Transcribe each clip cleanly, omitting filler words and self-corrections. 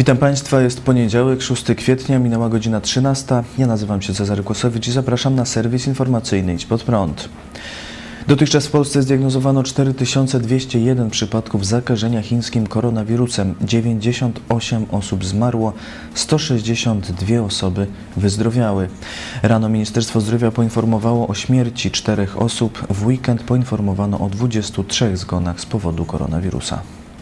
Witam Państwa, jest poniedziałek, 6 kwietnia, minęła godzina 13. Ja nazywam się Cezary Kłosowicz i zapraszam na serwis informacyjny Idź Pod Prąd. Dotychczas w Polsce zdiagnozowano 4201 przypadków zakażenia chińskim koronawirusem. 98 osób zmarło, 162 osoby wyzdrowiały. Rano Ministerstwo Zdrowia poinformowało o śmierci 4 osób. W weekend poinformowano o 23 zgonach z powodu koronawirusa.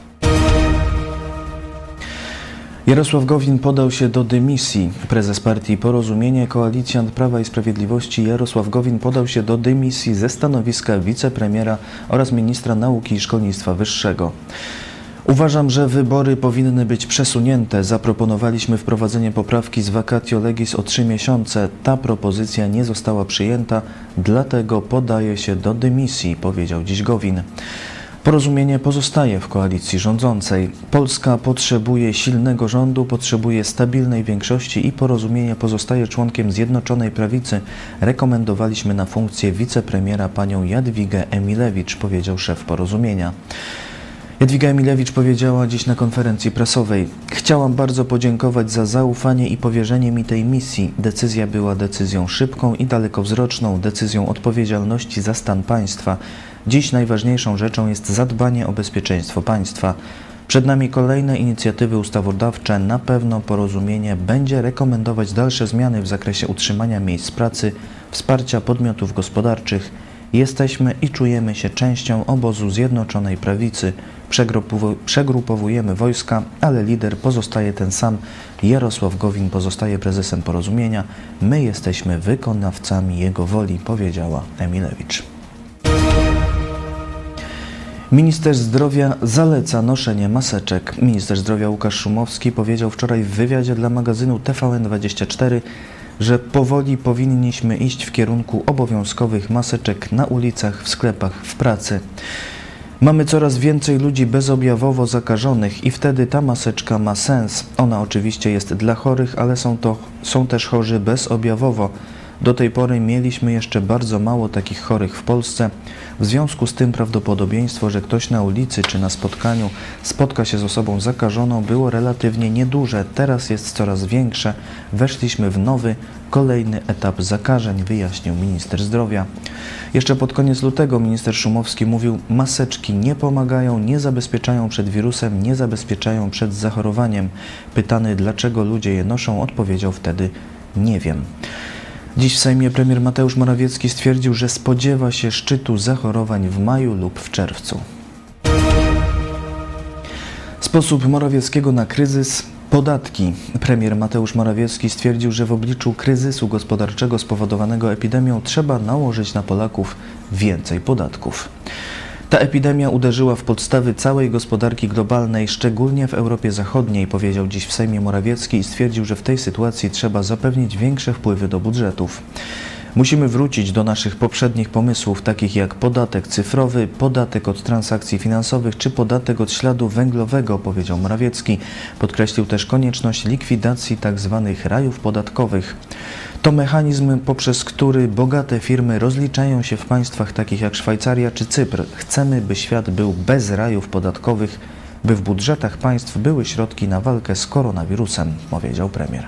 Jarosław Gowin podał się do dymisji. Prezes partii Porozumienie, koalicjant Prawa i Sprawiedliwości Jarosław Gowin podał się do dymisji ze stanowiska wicepremiera oraz ministra nauki i szkolnictwa wyższego. Uważam, że wybory powinny być przesunięte. Zaproponowaliśmy wprowadzenie poprawki z vacatio legis o 3 miesiące. Ta propozycja nie została przyjęta, dlatego podaję się do dymisji, powiedział dziś Gowin. Porozumienie pozostaje w koalicji rządzącej. Polska potrzebuje silnego rządu, potrzebuje stabilnej większości i Porozumienie pozostaje członkiem Zjednoczonej Prawicy. Rekomendowaliśmy na funkcję wicepremiera panią Jadwigę Emilewicz, powiedział szef Porozumienia. Jadwiga Emilewicz powiedziała dziś na konferencji prasowej: chciałam bardzo podziękować za zaufanie i powierzenie mi tej misji. Decyzja była decyzją szybką i dalekowzroczną, decyzją odpowiedzialności za stan państwa. Dziś najważniejszą rzeczą jest zadbanie o bezpieczeństwo państwa. Przed nami kolejne inicjatywy ustawodawcze. Na pewno Porozumienie będzie rekomendować dalsze zmiany w zakresie utrzymania miejsc pracy, wsparcia podmiotów gospodarczych. Jesteśmy i czujemy się częścią obozu Zjednoczonej Prawicy. Przegrupowujemy wojska, ale lider pozostaje ten sam. Jarosław Gowin pozostaje prezesem Porozumienia. My jesteśmy wykonawcami jego woli, powiedziała Emilewicz. Minister Zdrowia zaleca noszenie maseczek. Minister Zdrowia Łukasz Szumowski powiedział wczoraj w wywiadzie dla magazynu TVN24, że powoli powinniśmy iść w kierunku obowiązkowych maseczek na ulicach, w sklepach, w pracy. Mamy coraz więcej ludzi bezobjawowo zakażonych i wtedy ta maseczka ma sens. Ona oczywiście jest dla chorych, ale są też chorzy bezobjawowo. Do tej pory mieliśmy jeszcze bardzo mało takich chorych w Polsce. W związku z tym prawdopodobieństwo, że ktoś na ulicy czy na spotkaniu spotka się z osobą zakażoną, było relatywnie nieduże. Teraz jest coraz większe. Weszliśmy w nowy, kolejny etap zakażeń, wyjaśnił minister zdrowia. Jeszcze pod koniec lutego minister Szumowski mówił: maseczki nie pomagają, nie zabezpieczają przed wirusem, nie zabezpieczają przed zachorowaniem. Pytany, dlaczego ludzie je noszą, odpowiedział wtedy: nie wiem. Dziś w Sejmie premier Mateusz Morawiecki stwierdził, że spodziewa się szczytu zachorowań w maju lub w czerwcu. Sposób Morawieckiego na kryzys: podatki. Premier Mateusz Morawiecki stwierdził, że w obliczu kryzysu gospodarczego spowodowanego epidemią trzeba nałożyć na Polaków więcej podatków. Ta epidemia uderzyła w podstawy całej gospodarki globalnej, szczególnie w Europie Zachodniej, powiedział dziś w Sejmie Morawiecki i stwierdził, że w tej sytuacji trzeba zapewnić większe wpływy do budżetów. Musimy wrócić do naszych poprzednich pomysłów, takich jak podatek cyfrowy, podatek od transakcji finansowych czy podatek od śladu węglowego, powiedział Morawiecki. Podkreślił też konieczność likwidacji tzw. rajów podatkowych. To mechanizm, poprzez który bogate firmy rozliczają się w państwach takich jak Szwajcaria czy Cypr. Chcemy, by świat był bez rajów podatkowych, by w budżetach państw były środki na walkę z koronawirusem, powiedział premier.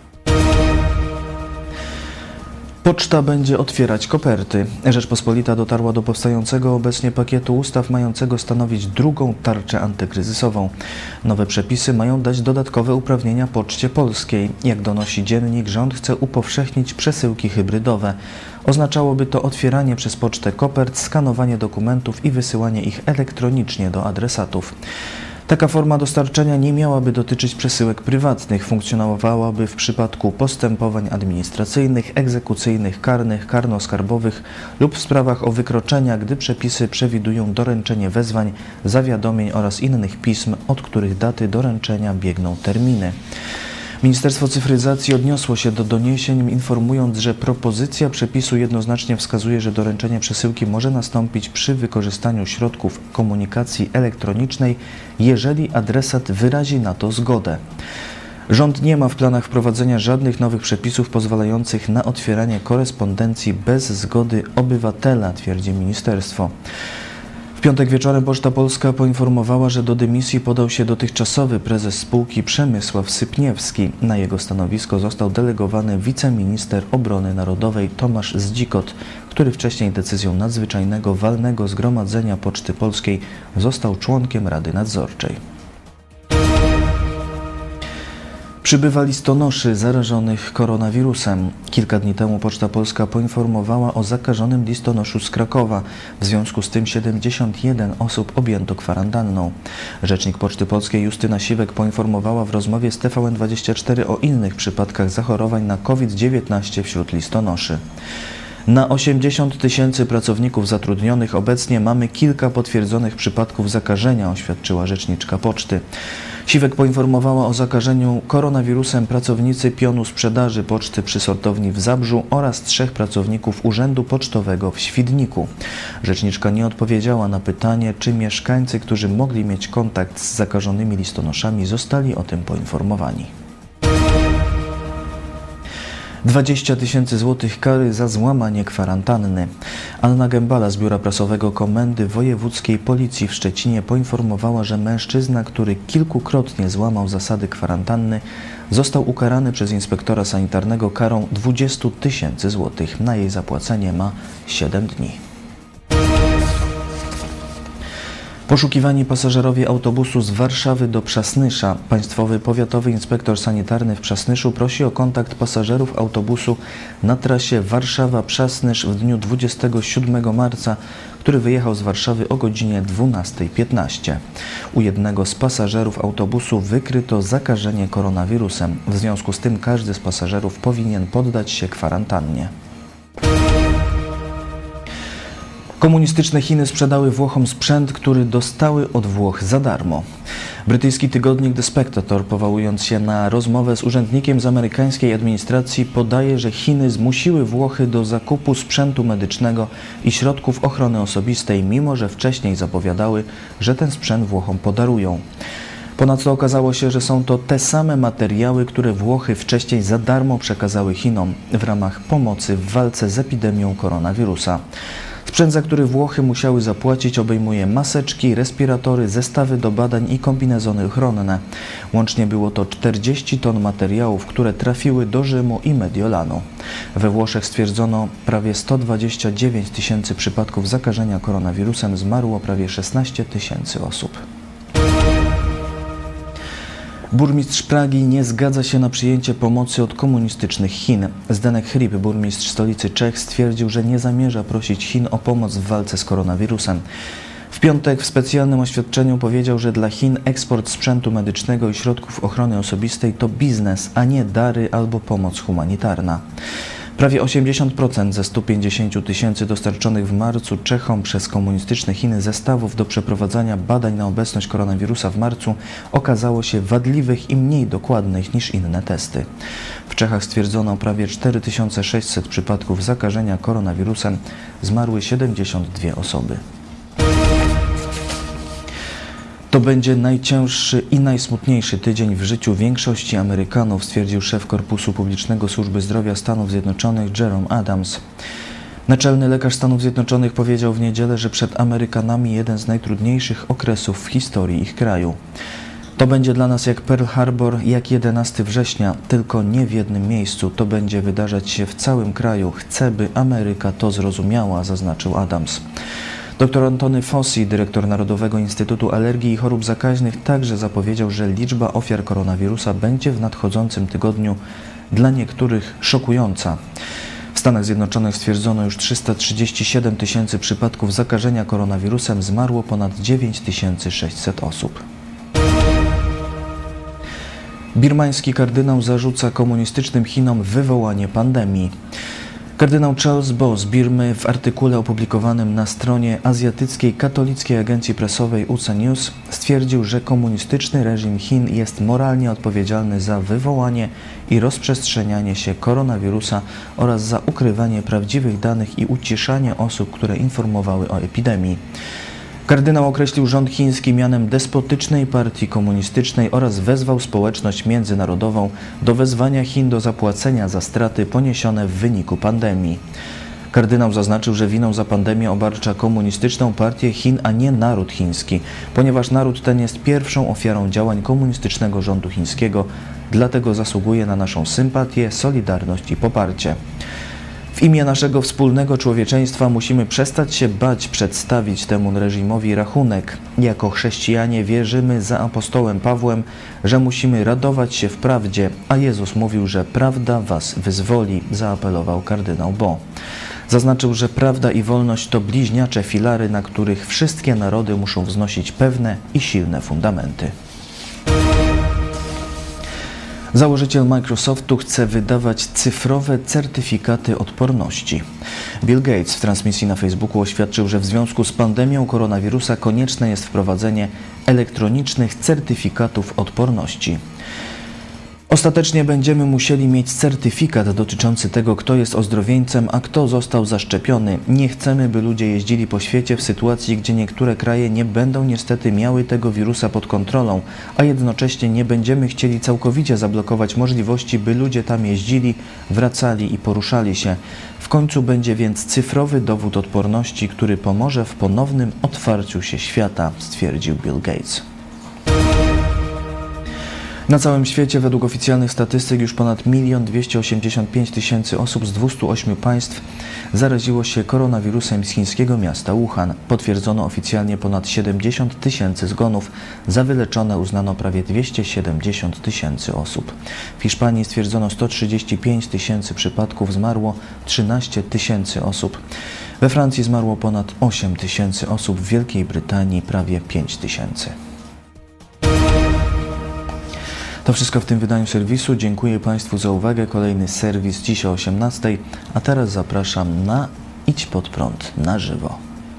Poczta będzie otwierać koperty. Rzeczpospolita dotarła do powstającego obecnie pakietu ustaw mającego stanowić drugą tarczę antykryzysową. Nowe przepisy mają dać dodatkowe uprawnienia Poczcie Polskiej. Jak donosi Dziennik, rząd chce upowszechnić przesyłki hybrydowe. Oznaczałoby to otwieranie przez pocztę kopert, skanowanie dokumentów i wysyłanie ich elektronicznie do adresatów. Taka forma dostarczenia nie miałaby dotyczyć przesyłek prywatnych, funkcjonowałaby w przypadku postępowań administracyjnych, egzekucyjnych, karnych, karno-skarbowych lub w sprawach o wykroczenia, gdy przepisy przewidują doręczenie wezwań, zawiadomień oraz innych pism, od których daty doręczenia biegną terminy. Ministerstwo Cyfryzacji odniosło się do doniesień, informując, że propozycja przepisu jednoznacznie wskazuje, że doręczenie przesyłki może nastąpić przy wykorzystaniu środków komunikacji elektronicznej, jeżeli adresat wyrazi na to zgodę. Rząd nie ma w planach wprowadzenia żadnych nowych przepisów pozwalających na otwieranie korespondencji bez zgody obywatela, twierdzi ministerstwo. W piątek wieczorem Poczta Polska poinformowała, że do dymisji podał się dotychczasowy prezes spółki Przemysław Sypniewski. Na jego stanowisko został delegowany wiceminister obrony narodowej Tomasz Zdzikot, który wcześniej decyzją nadzwyczajnego walnego zgromadzenia Poczty Polskiej został członkiem Rady Nadzorczej. Przybywa listonoszy zarażonych koronawirusem. Kilka dni temu Poczta Polska poinformowała o zakażonym listonoszu z Krakowa. W związku z tym 71 osób objęto kwarantanną. Rzecznik Poczty Polskiej Justyna Siwek poinformowała w rozmowie z TVN24 o innych przypadkach zachorowań na COVID-19 wśród listonoszy. Na 80 000 pracowników zatrudnionych obecnie mamy kilka potwierdzonych przypadków zakażenia, oświadczyła rzeczniczka Poczty. Siwek poinformowała o zakażeniu koronawirusem pracownicy pionu sprzedaży Poczty przy sortowni w Zabrzu oraz 3 pracowników Urzędu Pocztowego w Świdniku. Rzeczniczka nie odpowiedziała na pytanie, czy mieszkańcy, którzy mogli mieć kontakt z zakażonymi listonoszami, zostali o tym poinformowani. 20 000 złotych kary za złamanie kwarantanny. Anna Gębala z Biura Prasowego Komendy Wojewódzkiej Policji w Szczecinie poinformowała, że mężczyzna, który kilkukrotnie złamał zasady kwarantanny, został ukarany przez inspektora sanitarnego karą 20 000 złotych. Na jej zapłacenie ma 7 dni. Poszukiwani pasażerowie autobusu z Warszawy do Przasnysza. Państwowy Powiatowy Inspektor Sanitarny w Przasnyszu prosi o kontakt pasażerów autobusu na trasie Warszawa-Przasnysz w dniu 27 marca, który wyjechał z Warszawy o godzinie 12:15. U jednego z pasażerów autobusu wykryto zakażenie koronawirusem. W związku z tym każdy z pasażerów powinien poddać się kwarantannie. Komunistyczne Chiny sprzedały Włochom sprzęt, który dostały od Włoch za darmo. Brytyjski tygodnik The Spectator, powołując się na rozmowę z urzędnikiem z amerykańskiej administracji, podaje, że Chiny zmusiły Włochy do zakupu sprzętu medycznego i środków ochrony osobistej, mimo że wcześniej zapowiadały, że ten sprzęt Włochom podarują. Ponadto okazało się, że są to te same materiały, które Włochy wcześniej za darmo przekazały Chinom w ramach pomocy w walce z epidemią koronawirusa. Sprzęt, za który Włochy musiały zapłacić, obejmuje maseczki, respiratory, zestawy do badań i kombinezony ochronne. Łącznie było to 40 ton materiałów, które trafiły do Rzymu i Mediolanu. We Włoszech stwierdzono prawie 129 000 przypadków zakażenia koronawirusem, zmarło prawie 16 000 osób. Burmistrz Pragi nie zgadza się na przyjęcie pomocy od komunistycznych Chin. Zdenek Hrib, burmistrz stolicy Czech, stwierdził, że nie zamierza prosić Chin o pomoc w walce z koronawirusem. W piątek w specjalnym oświadczeniu powiedział, że dla Chin eksport sprzętu medycznego i środków ochrony osobistej to biznes, a nie dary albo pomoc humanitarna. Prawie 80% ze 150 000 dostarczonych w marcu Czechom przez komunistyczne Chiny zestawów do przeprowadzania badań na obecność koronawirusa w marcu okazało się wadliwych i mniej dokładnych niż inne testy. W Czechach stwierdzono prawie 4600 przypadków zakażenia koronawirusem, zmarły 72 osoby. To będzie najcięższy i najsmutniejszy tydzień w życiu większości Amerykanów, stwierdził szef Korpusu Publicznego Służby Zdrowia Stanów Zjednoczonych Jerome Adams. Naczelny lekarz Stanów Zjednoczonych powiedział w niedzielę, że przed Amerykanami jeden z najtrudniejszych okresów w historii ich kraju. To będzie dla nas jak Pearl Harbor, jak 11 września, tylko nie w jednym miejscu. To będzie wydarzać się w całym kraju. Chcę, by Ameryka to zrozumiała, zaznaczył Adams. Dr Antony Fauci, dyrektor Narodowego Instytutu Alergii i Chorób Zakaźnych, także zapowiedział, że liczba ofiar koronawirusa będzie w nadchodzącym tygodniu dla niektórych szokująca. W Stanach Zjednoczonych stwierdzono już 337 000 przypadków zakażenia koronawirusem, zmarło ponad 9600 osób. Birmański kardynał zarzuca komunistycznym Chinom wywołanie pandemii. Kardynał Charles Bo z Birmy w artykule opublikowanym na stronie Azjatyckiej Katolickiej Agencji Prasowej UCA News stwierdził, że komunistyczny reżim Chin jest moralnie odpowiedzialny za wywołanie i rozprzestrzenianie się koronawirusa oraz za ukrywanie prawdziwych danych i uciszanie osób, które informowały o epidemii. Kardynał określił rząd chiński mianem despotycznej partii komunistycznej oraz wezwał społeczność międzynarodową do wezwania Chin do zapłacenia za straty poniesione w wyniku pandemii. Kardynał zaznaczył, że winą za pandemię obarcza komunistyczną partię Chin, a nie naród chiński, ponieważ naród ten jest pierwszą ofiarą działań komunistycznego rządu chińskiego, dlatego zasługuje na naszą sympatię, solidarność i poparcie. W imię naszego wspólnego człowieczeństwa musimy przestać się bać przedstawić temu reżimowi rachunek. Jako chrześcijanie wierzymy za apostołem Pawłem, że musimy radować się w prawdzie, a Jezus mówił, że prawda was wyzwoli, zaapelował kardynał Bo. Zaznaczył, że prawda i wolność to bliźniacze filary, na których wszystkie narody muszą wznosić pewne i silne fundamenty. Założyciel Microsoftu chce wydawać cyfrowe certyfikaty odporności. Bill Gates w transmisji na Facebooku oświadczył, że w związku z pandemią koronawirusa konieczne jest wprowadzenie elektronicznych certyfikatów odporności. Ostatecznie będziemy musieli mieć certyfikat dotyczący tego, kto jest ozdrowieńcem, a kto został zaszczepiony. Nie chcemy, by ludzie jeździli po świecie w sytuacji, gdzie niektóre kraje nie będą niestety miały tego wirusa pod kontrolą, a jednocześnie nie będziemy chcieli całkowicie zablokować możliwości, by ludzie tam jeździli, wracali i poruszali się. W końcu będzie więc cyfrowy dowód odporności, który pomoże w ponownym otwarciu się świata, stwierdził Bill Gates. Na całym świecie według oficjalnych statystyk już ponad 1 285 000 osób z 208 państw zaraziło się koronawirusem z chińskiego miasta Wuhan. Potwierdzono oficjalnie ponad 70 000 zgonów. Za wyleczone uznano prawie 270 000 osób. W Hiszpanii stwierdzono 135 000 przypadków, zmarło 13 000 osób. We Francji zmarło ponad 8 000 osób, w Wielkiej Brytanii prawie 5 000. To wszystko w tym wydaniu serwisu. Dziękuję Państwu za uwagę. Kolejny serwis dziś o 18:00, a teraz zapraszam na Idź Pod Prąd na żywo.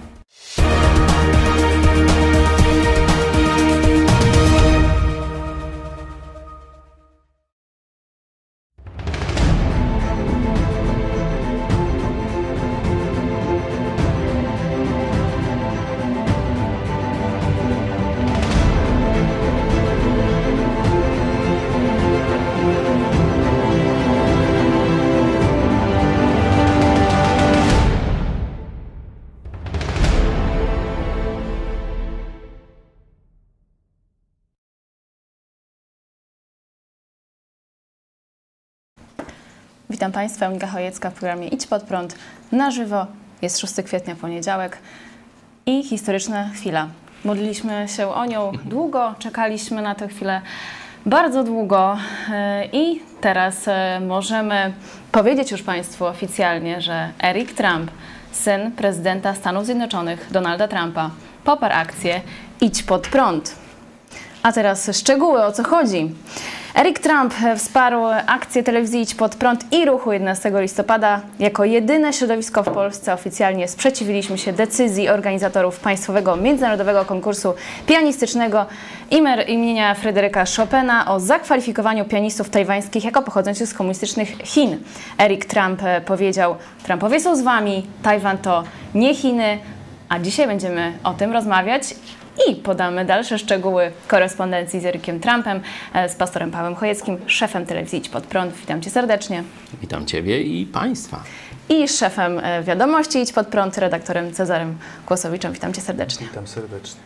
Witam Państwa, Monika Chojecka w programie Idź Pod Prąd na żywo. Jest 6 kwietnia, poniedziałek i historyczna chwila. Modliliśmy się o nią długo, czekaliśmy na tę chwilę bardzo długo i teraz możemy powiedzieć już Państwu oficjalnie, że Eric Trump, syn prezydenta Stanów Zjednoczonych Donalda Trumpa, poparł akcję Idź Pod Prąd. A teraz szczegóły, o co chodzi. Eric Trump wsparł akcję telewizji Idź Pod Prąd i ruchu 11 listopada. Jako jedyne środowisko w Polsce oficjalnie sprzeciwiliśmy się decyzji organizatorów Państwowego Międzynarodowego Konkursu Pianistycznego imienia Fryderyka Chopina o zakwalifikowaniu pianistów tajwańskich jako pochodzących z komunistycznych Chin. Eric Trump powiedział: Trumpowie są z wami, Tajwan to nie Chiny, a dzisiaj będziemy o tym rozmawiać. I podamy dalsze szczegóły korespondencji z Ericiem Trumpem, z pastorem Pawłem Chojeckim, szefem telewizji Idź Pod Prąd. Witam Cię serdecznie. Witam Ciebie i Państwa. I szefem wiadomości Idź Pod Prąd, redaktorem Cezarym Kłosowiczem. Witam Cię serdecznie. Witam serdecznie.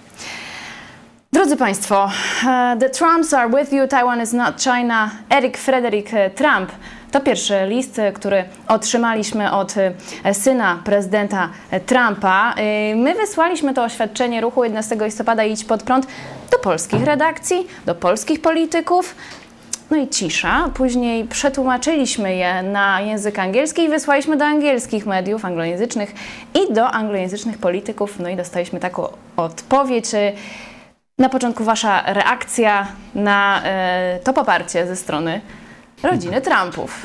Drodzy Państwo, the Trumps are with you, Taiwan is not China. Eric Frederick Trump. To pierwszy list, który otrzymaliśmy od syna prezydenta Trumpa. My wysłaliśmy to oświadczenie ruchu 11 listopada Idź Pod Prąd do polskich redakcji, do polskich polityków. No i cisza. Później przetłumaczyliśmy je na język angielski i wysłaliśmy do angielskich mediów anglojęzycznych i do anglojęzycznych polityków. No i dostaliśmy taką odpowiedź. Na początku Wasza reakcja na to poparcie ze strony rodziny Trumpów.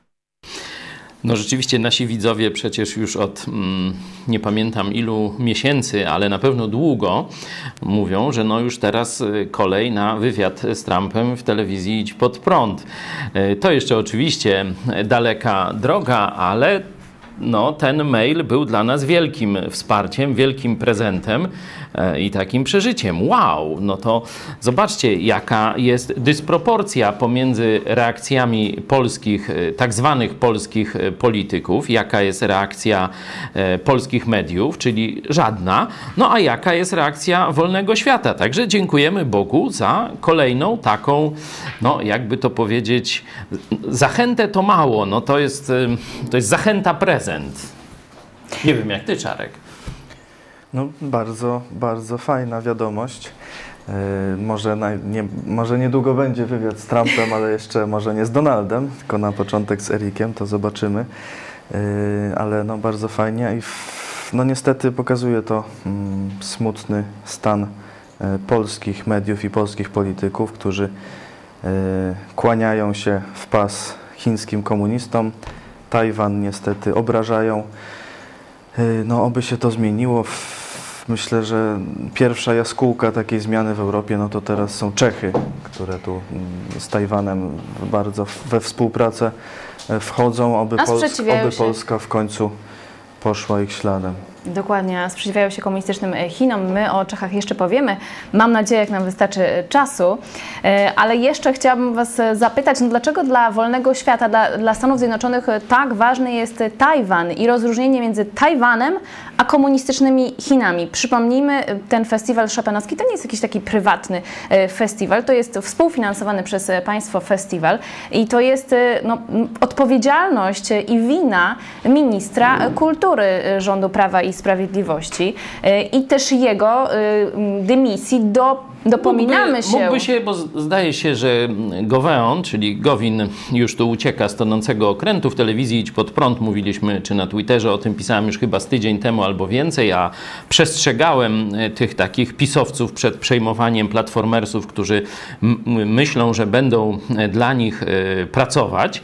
No rzeczywiście nasi widzowie przecież już od nie pamiętam ilu miesięcy, ale na pewno długo mówią, że no już teraz kolej na wywiad z Trumpem w telewizji Idź Pod Prąd. To jeszcze oczywiście daleka droga, ale no, ten mail był dla nas wielkim wsparciem, wielkim prezentem i takim przeżyciem. Wow! No to zobaczcie, jaka jest dysproporcja pomiędzy reakcjami polskich, tak zwanych polskich polityków, jaka jest reakcja polskich mediów, czyli żadna, no a jaka jest reakcja wolnego świata. Także dziękujemy Bogu za kolejną taką, no jakby to powiedzieć, zachętę to mało, no to jest zachęta prezent. Nie wiem jak ty, Czarek. No bardzo, bardzo fajna wiadomość. Może niedługo będzie wywiad z Trumpem, ale jeszcze może nie z Donaldem, tylko na początek z Erikiem, to zobaczymy. Ale no bardzo fajnie i no niestety pokazuje to smutny stan polskich mediów i polskich polityków, którzy kłaniają się w pas chińskim komunistom. Tajwan niestety obrażają. No oby się to zmieniło. Myślę, że pierwsza jaskółka takiej zmiany w Europie, no to teraz są Czechy, które tu z Tajwanem bardzo we współpracę wchodzą, oby Polska w końcu poszła ich śladem. Dokładnie, sprzeciwiają się komunistycznym Chinom. My o Czechach jeszcze powiemy. Mam nadzieję, jak nam wystarczy czasu. Ale jeszcze chciałabym Was zapytać, no dlaczego dla wolnego świata, dla Stanów Zjednoczonych tak ważny jest Tajwan i rozróżnienie między Tajwanem a komunistycznymi Chinami. Przypomnijmy, ten festiwal Chopinowski to nie jest jakiś taki prywatny festiwal, to jest współfinansowany przez państwo festiwal i to jest no, odpowiedzialność i wina ministra kultury rządu Prawa i Sprawiedliwości i też jego dymisji dopominamy się. Mógłby się, bo zdaje się, że Gouveon, czyli Gowin, już tu ucieka z tonącego okrętu. W telewizji Idź Pod Prąd mówiliśmy, czy na Twitterze o tym pisałem już chyba z tydzień temu albo więcej, a przestrzegałem tych takich pisowców przed przejmowaniem platformersów, którzy myślą, że będą dla nich pracować.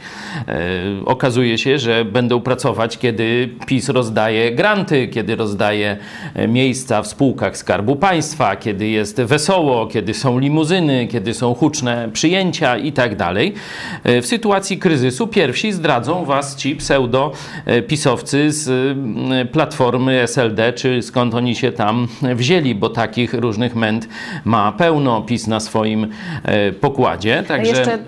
Okazuje się, że będą pracować, kiedy PiS rozdaje granty, kiedy rozdaje miejsca w spółkach Skarbu Państwa, kiedy jest wesoło, kiedy są limuzyny, kiedy są huczne przyjęcia i tak dalej. W sytuacji kryzysu pierwsi zdradzą was ci pseudo-pisowcy z Platformy SLD, czy skąd oni się tam wzięli, bo takich różnych męd ma pełno PiS na swoim pokładzie. Także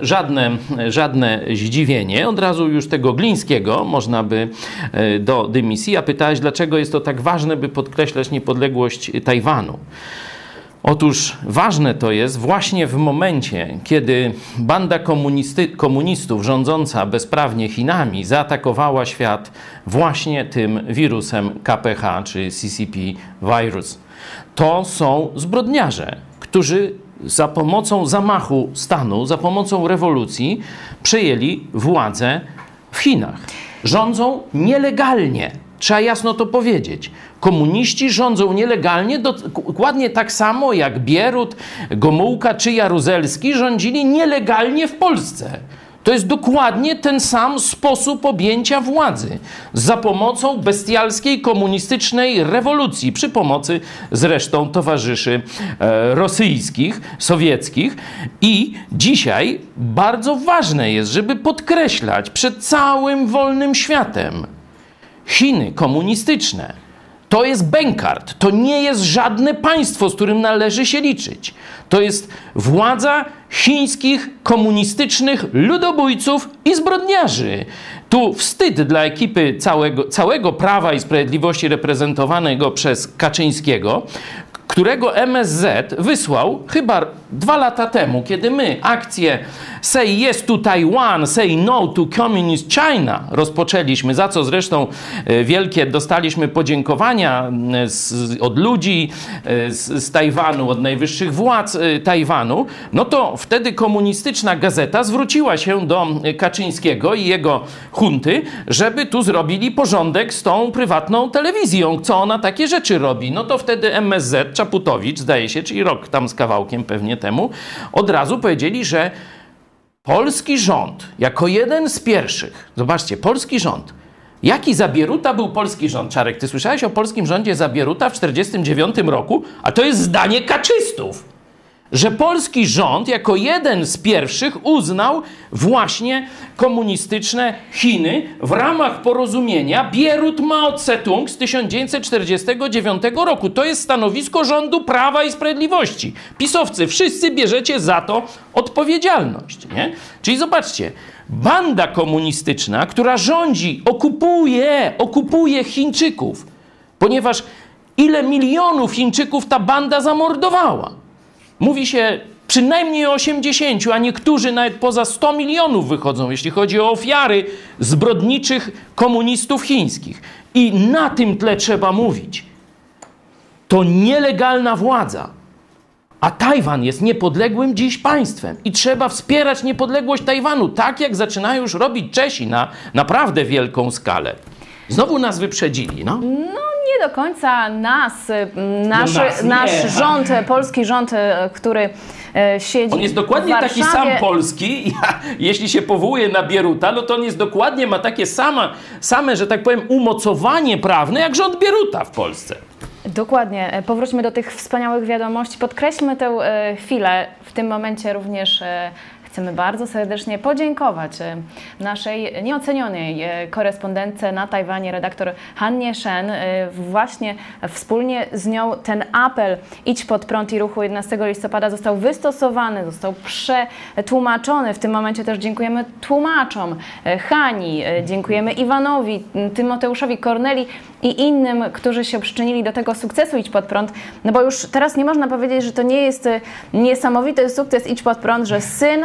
żadne zdziwienie. Od razu już tego Glińskiego można by do dymisji. A pytałeś, dlaczego jest to tak ważne, by podkreślać niepodległość Tajwanu. Otóż ważne to jest właśnie w momencie, kiedy banda komunistów rządząca bezprawnie Chinami zaatakowała świat właśnie tym wirusem KPH czy CCP virus. To są zbrodniarze, którzy za pomocą zamachu stanu, za pomocą rewolucji przejęli władzę w Chinach. Rządzą nielegalnie. Trzeba jasno to powiedzieć. Komuniści rządzą nielegalnie, dokładnie tak samo jak Bierut, Gomułka czy Jaruzelski rządzili nielegalnie w Polsce. To jest dokładnie ten sam sposób objęcia władzy. Za pomocą bestialskiej komunistycznej rewolucji, przy pomocy zresztą towarzyszy rosyjskich, sowieckich. I dzisiaj bardzo ważne jest, żeby podkreślać przed całym wolnym światem, Chiny komunistyczne to jest bękart, to nie jest żadne państwo, z którym należy się liczyć. To jest władza chińskich komunistycznych ludobójców i zbrodniarzy. Tu wstyd dla ekipy całego Prawa i Sprawiedliwości reprezentowanego przez Kaczyńskiego, którego MSZ wysłał chyba 2 lata temu, kiedy my akcję Say Yes to Taiwan, Say No to Communist China rozpoczęliśmy, za co zresztą wielkie dostaliśmy podziękowania od ludzi z Tajwanu, od najwyższych władz Tajwanu, no to wtedy komunistyczna gazeta zwróciła się do Kaczyńskiego i jego hunty, żeby tu zrobili porządek z tą prywatną telewizją, co ona takie rzeczy robi. No to wtedy MSZ, Czaputowicz, zdaje się, czyli rok tam z kawałkiem pewnie temu, od razu powiedzieli, że polski rząd, jako jeden z pierwszych, zobaczcie, polski rząd, jaki za Bieruta był polski rząd? Czarek, ty słyszałeś o polskim rządzie za Bieruta w 1949 roku? A to jest zdanie kaczystów. że polski rząd jako jeden z pierwszych uznał właśnie komunistyczne Chiny w ramach porozumienia Bierut-Mao Tse-tung z 1949 roku. To jest stanowisko rządu Prawa i Sprawiedliwości. PiS-owcy, wszyscy bierzecie za to odpowiedzialność. Nie? Czyli zobaczcie, banda komunistyczna, która rządzi, okupuje Chińczyków, ponieważ ile milionów Chińczyków ta banda zamordowała. Mówi się przynajmniej o 80, a niektórzy nawet poza 100 milionów wychodzą, jeśli chodzi o ofiary zbrodniczych komunistów chińskich. I na tym tle trzeba mówić. To nielegalna władza. A Tajwan jest niepodległym dziś państwem i trzeba wspierać niepodległość Tajwanu, tak jak zaczynają już robić Czesi na naprawdę wielką skalę. Znowu nas wyprzedzili, no. Nie do końca nasz rząd, polski rząd, który siedzi on jest dokładnie w taki Warszawie. sam polski, jeśli się powołuje na Bieruta, no to on jest dokładnie, ma takie same, że tak powiem, umocowanie prawne, jak rząd Bieruta w Polsce. Dokładnie. Powróćmy do tych wspaniałych wiadomości. Podkreślmy tę chwilę. W tym momencie również chcemy bardzo serdecznie podziękować naszej nieocenionej korespondentce na Tajwanie, redaktor Hannie Shen. Właśnie wspólnie z nią ten apel Idź pod prąd i ruchu 11 listopada został wystosowany, został przetłumaczony. W tym momencie też dziękujemy tłumaczom Hani, dziękujemy Iwanowi, Tymoteuszowi, Korneli i innym, którzy się przyczynili do tego sukcesu Idź pod prąd. No bo już teraz nie można powiedzieć, że to nie jest niesamowity sukces Idź pod prąd, że syn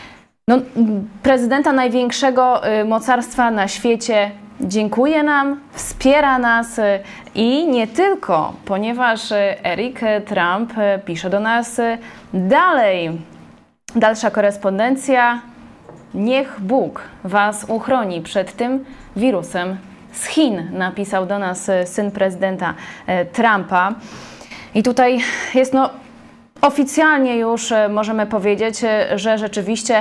prezydenta największego mocarstwa na świecie dziękuję nam, wspiera nas i nie tylko, ponieważ Eric Trump pisze do nas dalej. Dalsza korespondencja. Niech Bóg was uchroni przed tym wirusem z Chin, napisał do nas syn prezydenta Trumpa. I tutaj jest oficjalnie już możemy powiedzieć, że rzeczywiście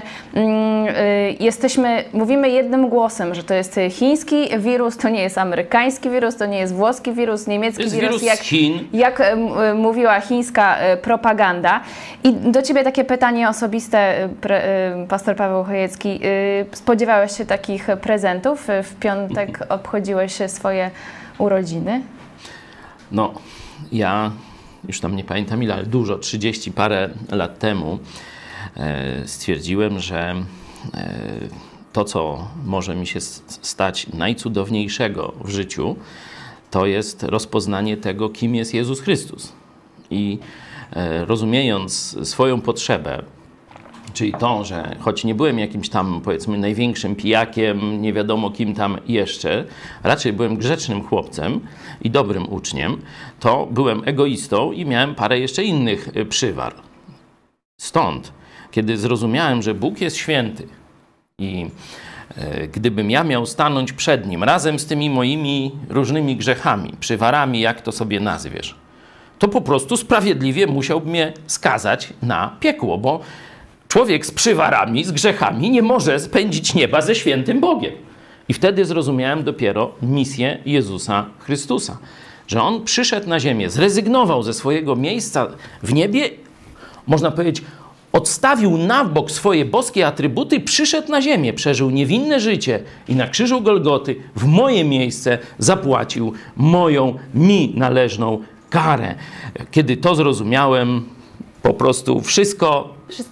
mówimy jednym głosem, że to jest chiński wirus, to nie jest amerykański wirus, to nie jest włoski wirus, niemiecki wirus, jak mówiła chińska propaganda. I do ciebie takie pytanie osobiste, pastor Paweł Chojecki. Spodziewałeś się takich prezentów? W piątek obchodziłeś swoje urodziny? No, ja już tam nie pamiętam ile, ale dużo, 30 parę lat temu stwierdziłem, że to, co może mi się stać najcudowniejszego w życiu, to jest rozpoznanie tego, kim jest Jezus Chrystus. I rozumiejąc swoją potrzebę, czyli to, że choć nie byłem jakimś tam, powiedzmy, największym pijakiem, nie wiadomo kim tam jeszcze, raczej byłem grzecznym chłopcem i dobrym uczniem, to byłem egoistą i miałem parę jeszcze innych przywar. Stąd, kiedy zrozumiałem, że Bóg jest święty i gdybym ja miał stanąć przed Nim razem z tymi moimi różnymi grzechami, przywarami, jak to sobie nazwiesz, to po prostu sprawiedliwie musiałby mnie skazać na piekło, bo człowiek z przywarami, z grzechami nie może spędzić nieba ze świętym Bogiem. I wtedy zrozumiałem dopiero misję Jezusa Chrystusa. Że On przyszedł na ziemię, zrezygnował ze swojego miejsca w niebie, można powiedzieć, odstawił na bok swoje boskie atrybuty, przyszedł na ziemię, przeżył niewinne życie i na krzyżu Golgoty w moje miejsce zapłacił mi należną karę. Kiedy to zrozumiałem, po prostu wszystko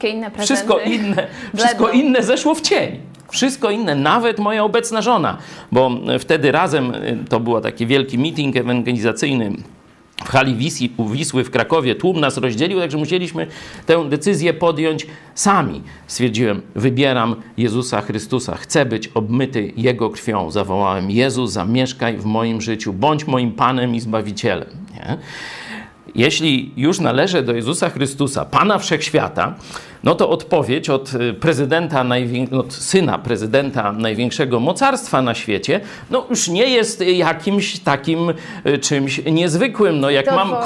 inne zeszło w cień. Wszystko inne, nawet moja obecna żona, bo wtedy razem, to był taki wielki meeting ewangelizacyjny w hali Wisły w Krakowie, tłum nas rozdzielił, także musieliśmy tę decyzję podjąć sami. Stwierdziłem, wybieram Jezusa Chrystusa, chcę być obmyty Jego krwią. Zawołałem, Jezus, zamieszkaj w moim życiu, bądź moim Panem i Zbawicielem. Nie? Jeśli już należę do Jezusa Chrystusa, Pana Wszechświata, No to odpowiedź od prezydenta, od syna prezydenta największego mocarstwa na świecie, no już nie jest jakimś takim czymś niezwykłym. No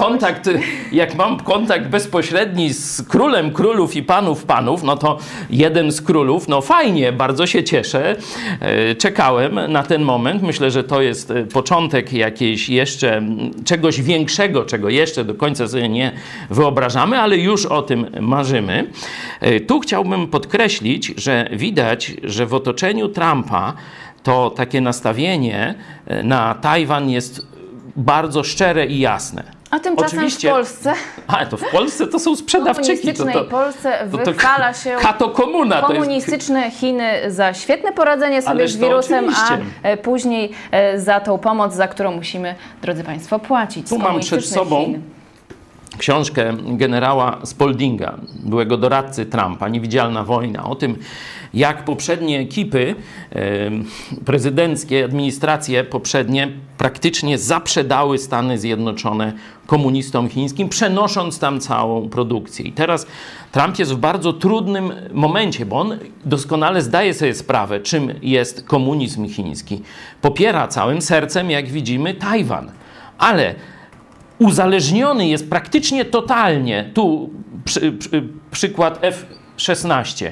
jak mam kontakt bezpośredni z królem królów i panów panów, no to jeden z królów, no fajnie, bardzo się cieszę. Czekałem na ten moment. Myślę, że to jest początek jakiejś jeszcze czegoś większego, czego jeszcze do końca sobie nie wyobrażamy, ale już o tym marzymy. Tu chciałbym podkreślić, że widać, że w otoczeniu Trumpa to takie nastawienie na Tajwan jest bardzo szczere i jasne. A tymczasem oczywiście, w Polsce... A, to w Polsce to są sprzedawczyki. W komunistycznej Polsce wychwala się komuna, komunistyczne Chiny za świetne poradzenie sobie z wirusem, a później za tą pomoc, za którą musimy, drodzy Państwo, płacić. Tu mam przed sobą książkę generała Spaldinga, byłego doradcy Trumpa, Niewidzialna wojna, o tym, jak poprzednie ekipy prezydenckie, administracje poprzednie praktycznie zaprzedały Stany Zjednoczone komunistom chińskim, przenosząc tam całą produkcję. I teraz Trump jest w bardzo trudnym momencie, bo on doskonale zdaje sobie sprawę, czym jest komunizm chiński. Popiera całym sercem, jak widzimy, Tajwan, ale uzależniony jest praktycznie totalnie. Tu przykład F-16.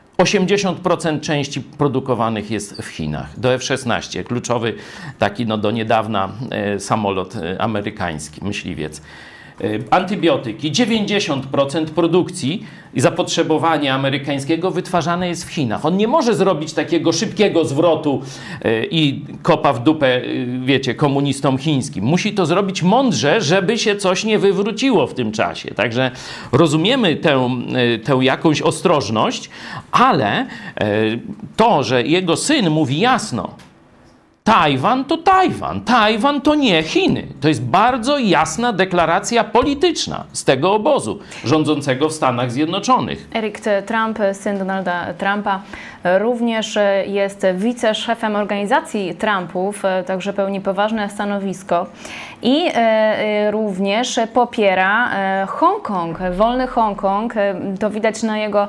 80% części produkowanych jest w Chinach. Do F-16, kluczowy taki do niedawna samolot amerykański, myśliwiec. Antybiotyki, 90% produkcji i zapotrzebowania amerykańskiego wytwarzane jest w Chinach. On nie może zrobić takiego szybkiego zwrotu i kopa w dupę, wiecie, komunistom chińskim. Musi to zrobić mądrze, żeby się coś nie wywróciło w tym czasie. Także rozumiemy tę jakąś ostrożność, ale to, że jego syn mówi jasno, Tajwan to Tajwan. Tajwan to nie Chiny. To jest bardzo jasna deklaracja polityczna z tego obozu rządzącego w Stanach Zjednoczonych. Eric Trump, syn Donalda Trumpa, również jest wiceszefem organizacji Trumpów, także pełni poważne stanowisko i również popiera Hongkong, wolny Hongkong. To widać na jego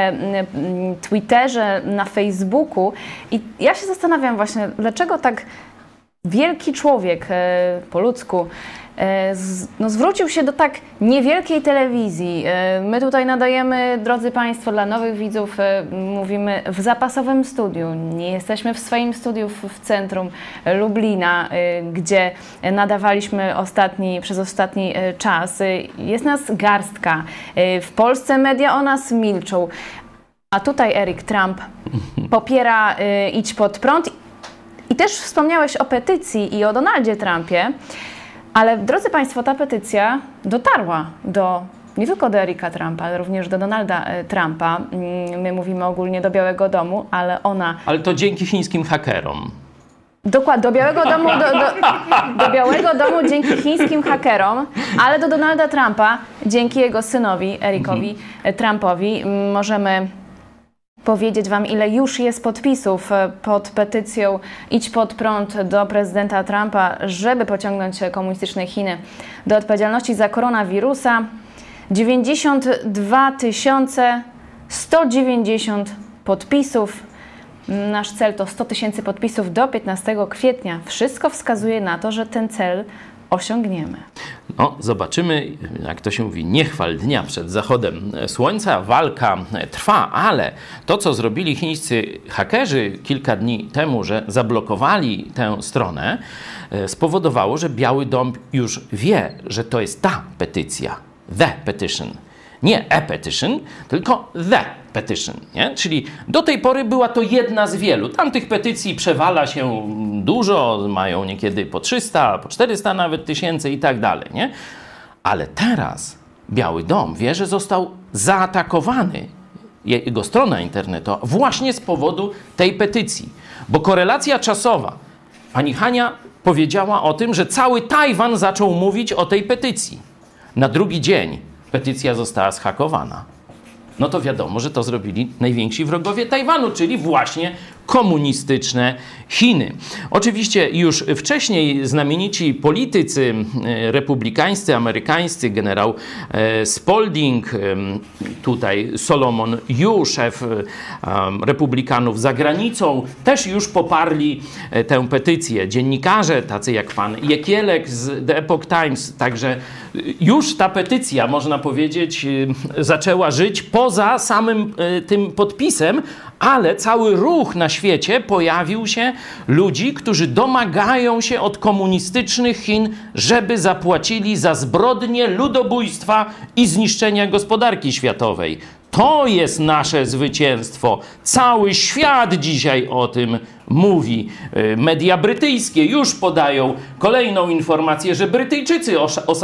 Twitterze, na Facebooku. I ja się zastanawiam właśnie, dlaczego tak wielki człowiek po ludzku zwrócił się do tak niewielkiej telewizji. My tutaj nadajemy, drodzy Państwo, dla nowych widzów, mówimy w zapasowym studiu. Nie jesteśmy w swoim studiu w centrum Lublina, gdzie nadawaliśmy przez ostatni czas. Jest nas garstka. W Polsce media o nas milczą. A tutaj Eric Trump popiera Idź Pod Prąd. I też wspomniałeś o petycji i o Donaldzie Trumpie, ale drodzy Państwo, ta petycja dotarła nie tylko do Erica Trumpa, ale również do Donalda Trumpa. My mówimy ogólnie do Białego Domu, ale ona... Ale to dzięki chińskim hakerom. Dokładnie, do Białego Domu, do Białego Domu dzięki chińskim hakerom, ale do Donalda Trumpa dzięki jego synowi, Ericowi Trumpowi. Możemy powiedzieć Wam, ile już jest podpisów pod petycją Idź Pod Prąd do prezydenta Trumpa, żeby pociągnąć komunistyczne Chiny do odpowiedzialności za koronawirusa. 92 190 podpisów. Nasz cel to 100 000 podpisów do 15 kwietnia. Wszystko wskazuje na to, że ten cel osiągniemy. No, zobaczymy, jak to się mówi, nie chwal dnia przed zachodem słońca. Walka trwa, ale to, co zrobili chińscy hakerzy kilka dni temu, że zablokowali tę stronę, spowodowało, że Biały Dom już wie, że to jest ta petycja, the petition. Nie a petition, tylko the petition. Nie? Czyli do tej pory była to jedna z wielu. Tamtych petycji przewala się dużo, mają niekiedy po 300, po 400 nawet tysięcy i tak dalej. Nie? Ale teraz Biały Dom wie, że został zaatakowany, jego strona internetowa, właśnie z powodu tej petycji. Bo korelacja czasowa, pani Hania powiedziała o tym, że cały Tajwan zaczął mówić o tej petycji. Na drugi dzień petycja została zhakowana. No to wiadomo, że to zrobili najwięksi wrogowie Tajwanu, czyli właśnie komunistyczne Chiny. Oczywiście już wcześniej znamienici politycy republikańscy, amerykańscy, generał Spalding, tutaj Solomon Yu, szef republikanów za granicą, też już poparli tę petycję. Dziennikarze, tacy jak pan Jekielek z The Epoch Times, także już ta petycja, można powiedzieć, zaczęła żyć poza samym tym podpisem, ale cały ruch na świecie pojawił się ludzi, którzy domagają się od komunistycznych Chin, żeby zapłacili za zbrodnie ludobójstwa i zniszczenia gospodarki światowej. To jest nasze zwycięstwo. Cały świat dzisiaj o tym mówi. Media brytyjskie już podają kolejną informację, że Brytyjczycy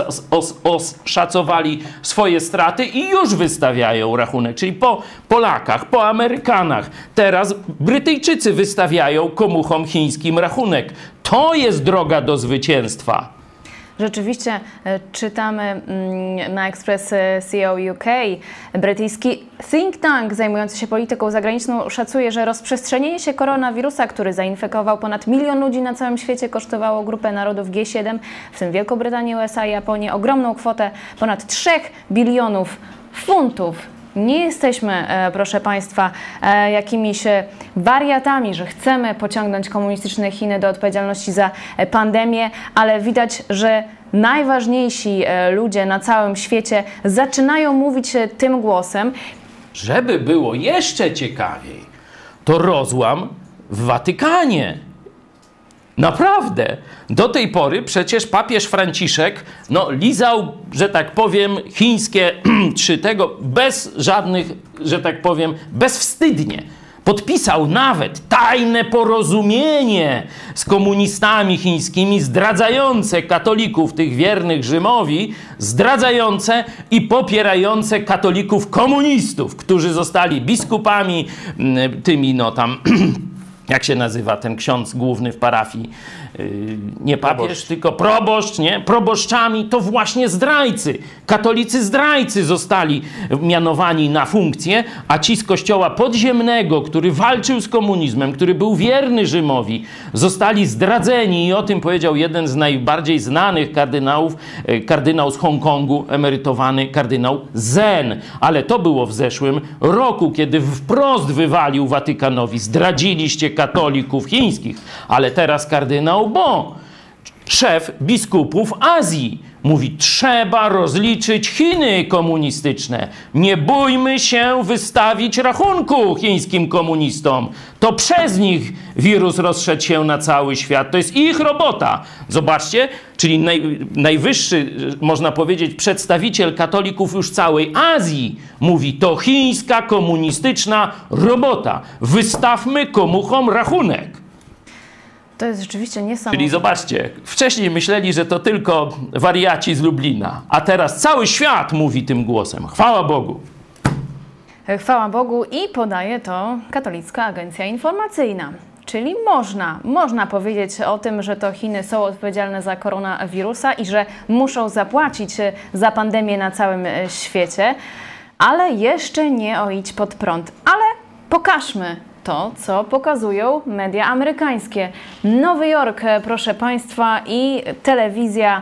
oszacowali swoje straty i już wystawiają rachunek. Czyli po Polakach, po Amerykanach. Teraz Brytyjczycy wystawiają komuchom chińskim rachunek. To jest droga do zwycięstwa. Rzeczywiście czytamy na Express CO UK, brytyjski think tank zajmujący się polityką zagraniczną szacuje, że rozprzestrzenienie się koronawirusa, który zainfekował ponad 1 milion ludzi na całym świecie, kosztowało grupę narodów G7, w tym Wielką Brytanię, USA i Japonię, ogromną kwotę ponad 3 bilionów funtów. Nie jesteśmy, proszę Państwa, jakimiś wariatami, że chcemy pociągnąć komunistyczne Chiny do odpowiedzialności za pandemię, ale widać, że najważniejsi ludzie na całym świecie zaczynają mówić tym głosem. Żeby było jeszcze ciekawiej, to rozłam w Watykanie. Naprawdę. Do tej pory przecież papież Franciszek lizał, że tak powiem, chińskie czy tego bez żadnych, że tak powiem, bezwstydnie. Podpisał nawet tajne porozumienie z komunistami chińskimi zdradzające katolików, tych wiernych Rzymowi, zdradzające i popierające katolików komunistów, którzy zostali biskupami, tymi jak się nazywa ten ksiądz główny w parafii? Nie papież, tylko proboszcz, nie? Proboszczami to właśnie zdrajcy. Katolicy zdrajcy zostali mianowani na funkcję, a ci z kościoła podziemnego, który walczył z komunizmem, który był wierny Rzymowi, zostali zdradzeni i o tym powiedział jeden z najbardziej znanych kardynałów, kardynał z Hongkongu, emerytowany kardynał Zen. Ale to było w zeszłym roku, kiedy wprost wywalił Watykanowi: zdradziliście katolików chińskich. Ale teraz kardynał Bo, szef biskupów Azji, mówi: trzeba rozliczyć Chiny komunistyczne. Nie bójmy się wystawić rachunku chińskim komunistom. To przez nich wirus rozszedł się na cały świat. To jest ich robota. Zobaczcie, czyli najwyższy, można powiedzieć, przedstawiciel katolików już całej Azji mówi: to chińska komunistyczna robota. Wystawmy komuchom rachunek. To jest rzeczywiście niesamowite. Czyli zobaczcie, wcześniej myśleli, że to tylko wariaci z Lublina, a teraz cały świat mówi tym głosem. Chwała Bogu. Chwała Bogu i podaje to Katolicka Agencja Informacyjna. Czyli można powiedzieć o tym, że to Chiny są odpowiedzialne za koronawirusa i że muszą zapłacić za pandemię na całym świecie, ale jeszcze nie o idź pod prąd. Ale pokażmy to, co pokazują media amerykańskie. Nowy Jork, proszę Państwa, i telewizja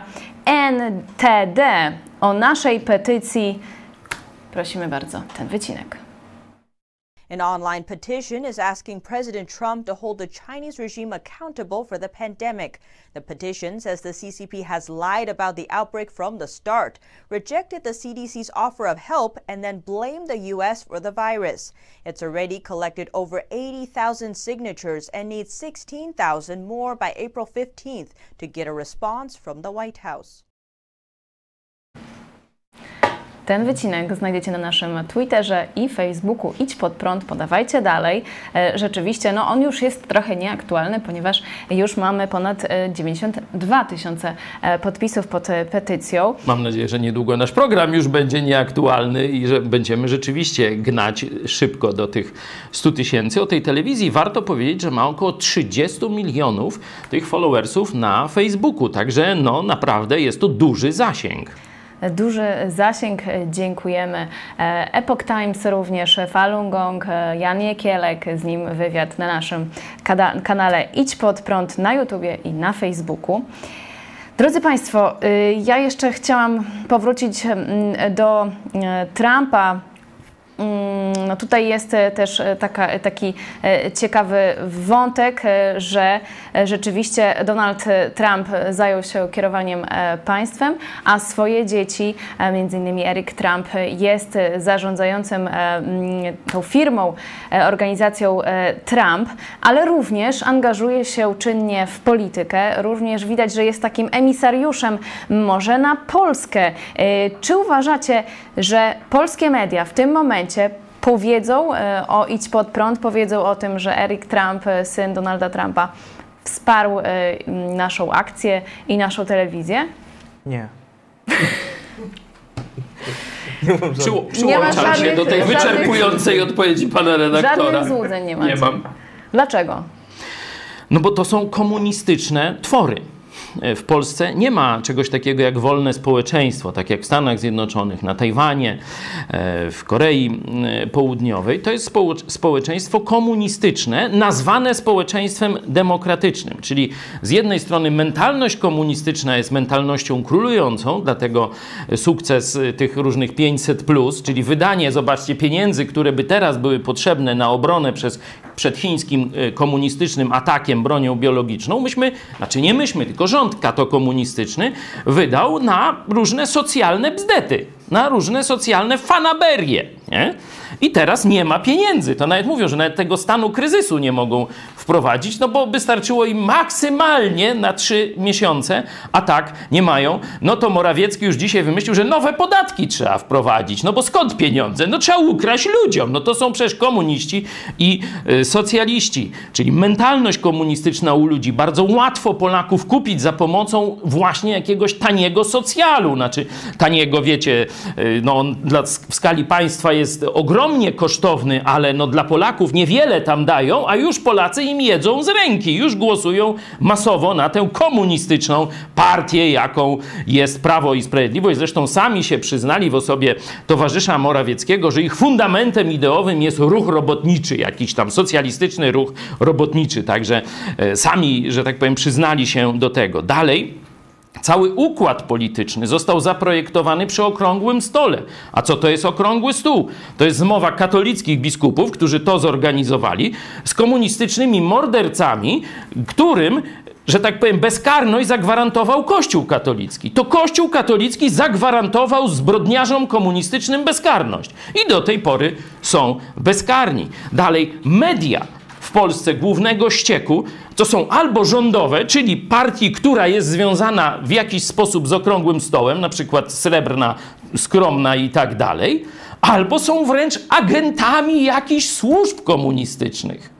NTD o naszej petycji. Prosimy bardzo, ten wycinek. An online petition is asking President Trump to hold the Chinese regime accountable for the pandemic. The petition says the CCP has lied about the outbreak from the start, rejected the CDC's offer of help, and then blamed the U.S. for the virus. It's already collected over 80,000 signatures and needs 16,000 more by April 15th to get a response from the White House. Ten wycinek znajdziecie na naszym Twitterze i Facebooku. Idź pod prąd, podawajcie dalej. Rzeczywiście, on już jest trochę nieaktualny, ponieważ już mamy ponad 92 000 podpisów pod petycją. Mam nadzieję, że niedługo nasz program już będzie nieaktualny i że będziemy rzeczywiście gnać szybko do tych 100 000. O tej telewizji warto powiedzieć, że ma około 30 milionów tych followersów na Facebooku. Także naprawdę jest to duży zasięg. duży zasięg. Dziękujemy Epoch Times również, Falun Gong, Jan Jekielek, z nim wywiad na naszym kanale Idź Pod Prąd na YouTubie i na Facebooku. Drodzy Państwo, ja jeszcze chciałam powrócić do Trumpa. No tutaj jest też taki ciekawy wątek, że rzeczywiście Donald Trump zajął się kierowaniem państwem, a swoje dzieci, między innymi Eric Trump, jest zarządzającym tą firmą, organizacją Trump, ale również angażuje się czynnie w politykę. Również widać, że jest takim emisariuszem może na Polskę. Czy uważacie, że polskie media w tym momencie powiedzą o Idź Pod Prąd, powiedzą o tym, że Eric Trump, syn Donalda Trumpa, wsparł naszą akcję i naszą telewizję? Nie. Przyłączam się do tej wyczerpującej odpowiedzi pana redaktora. Żadnych złudzeń nie macie. Nie mam. Dlaczego? No bo to są komunistyczne twory. W Polsce nie ma czegoś takiego jak wolne społeczeństwo, tak jak w Stanach Zjednoczonych, na Tajwanie, w Korei Południowej. To jest społeczeństwo komunistyczne, nazwane społeczeństwem demokratycznym. Czyli z jednej strony mentalność komunistyczna jest mentalnością królującą, dlatego sukces tych różnych 500+, czyli wydanie, zobaczcie, pieniędzy, które by teraz były potrzebne na obronę przed chińskim komunistycznym atakiem bronią biologiczną, tylko rząd katokomunistyczny wydał na różne socjalne bzdety, na różne socjalne fanaberie. Nie? I teraz nie ma pieniędzy. To nawet mówią, że nawet tego stanu kryzysu nie mogą wprowadzić, no bo wystarczyło im maksymalnie na 3 miesiące, a tak nie mają. No to Morawiecki już dzisiaj wymyślił, że nowe podatki trzeba wprowadzić. No bo skąd pieniądze? No trzeba ukraść ludziom. No to są przecież komuniści i socjaliści. Czyli mentalność komunistyczna u ludzi. Bardzo łatwo Polaków kupić za pomocą właśnie jakiegoś taniego socjalu. Znaczy taniego, wiecie, no on w skali państwa jest ogromnie kosztowny, ale no dla Polaków niewiele tam dają, a już Polacy im jedzą z ręki. Już głosują masowo na tę komunistyczną partię, jaką jest Prawo i Sprawiedliwość. Zresztą sami się przyznali w osobie towarzysza Morawieckiego, że ich fundamentem ideowym jest ruch robotniczy, jakiś tam socjalistyczny ruch robotniczy. Także sami, że tak powiem, przyznali się do tego. Dalej, cały układ polityczny został zaprojektowany przy okrągłym stole. A co to jest okrągły stół? To jest zmowa katolickich biskupów, którzy to zorganizowali, z komunistycznymi mordercami, którym, że tak powiem, bezkarność zagwarantował Kościół katolicki. To Kościół katolicki zagwarantował zbrodniarzom komunistycznym bezkarność. I do tej pory są bezkarni. Dalej, media w Polsce głównego ścieku to są albo rządowe, czyli partii, która jest związana w jakiś sposób z okrągłym stołem, na przykład Srebrna, Skromna i tak dalej, albo są wręcz agentami jakichś służb komunistycznych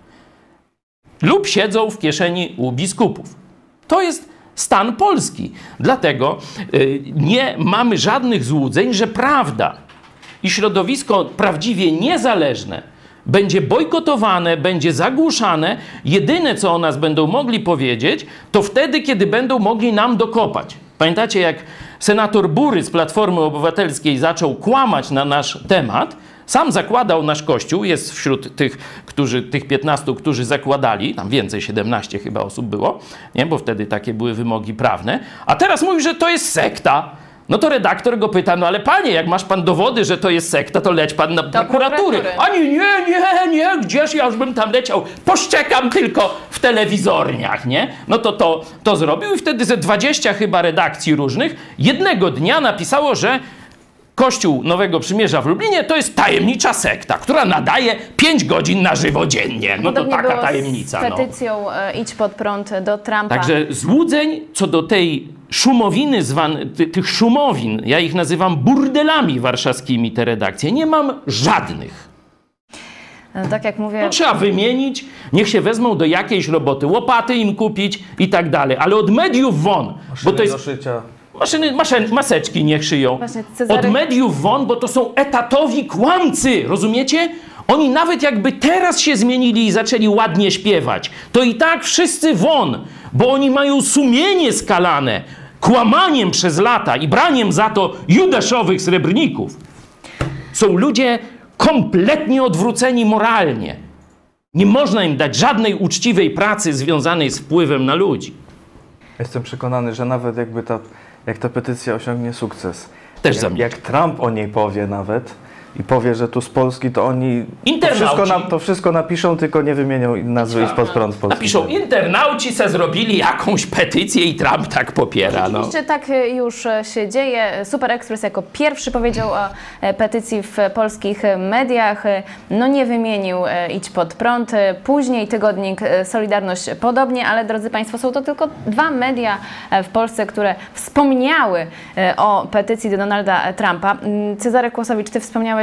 lub siedzą w kieszeni u biskupów. To jest stan Polski. Dlatego nie mamy żadnych złudzeń, że prawda i środowisko prawdziwie niezależne będzie bojkotowane, będzie zagłuszane. Jedyne, co o nas będą mogli powiedzieć, to wtedy, kiedy będą mogli nam dokopać. Pamiętacie, jak senator Bury z Platformy Obywatelskiej zaczął kłamać na nasz temat? Sam zakładał nasz Kościół, jest wśród tych 15, którzy zakładali, tam więcej, 17 chyba osób było, nie? Bo wtedy takie były wymogi prawne. A teraz mówi, że to jest sekta. No to redaktor go pyta, no ale panie, jak masz pan dowody, że to jest sekta, to leć pan na prokuratury. Ani nie, gdzież ja już bym tam leciał, poszczekam tylko w telewizorniach, nie? No to zrobił i wtedy ze 20 chyba redakcji różnych jednego dnia napisało, że Kościół Nowego Przymierza w Lublinie to jest tajemnicza sekta, która nadaje 5 godzin na żywo dziennie. No to taka tajemnica. Z petycją Idź Pod Prąd do Trumpa. Także złudzeń co do tej szumowiny, tych szumowin, ja ich nazywam burdelami warszawskimi, te redakcje, nie mam żadnych. Tak jak mówię... To trzeba wymienić, niech się wezmą do jakiejś roboty, łopaty im kupić i tak dalej, ale od mediów won. Maszyny bo to jest do szycia. Maseczki niech szyją. Właśnie, Cezary... Od mediów won, bo to są etatowi kłamcy, rozumiecie? Oni nawet jakby teraz się zmienili i zaczęli ładnie śpiewać, to i tak wszyscy won, bo oni mają sumienie skalane. kłamaniem przez lata i braniem za to judaszowych srebrników, są ludzie kompletnie odwróceni moralnie. Nie można im dać żadnej uczciwej pracy związanej z wpływem na ludzi. Jestem przekonany, że nawet jak ta petycja osiągnie sukces, Też zamilczą. jak Trump o niej powie nawet i powie, że tu z Polski, to oni to wszystko napiszą, tylko nie wymienią nazwy Idź Pod Prąd Polski. Napiszą, internauci se zrobili jakąś petycję i Trump tak popiera. No. Oczywiście tak już się dzieje. Super Express jako pierwszy powiedział o petycji w polskich mediach. No nie wymienił Idź Pod Prąd. Później tygodnik Solidarność podobnie, ale drodzy Państwo, są to tylko 2 media w Polsce, które wspomniały o petycji do Donalda Trumpa. Cezary Kłosowicz, Ty wspomniałeś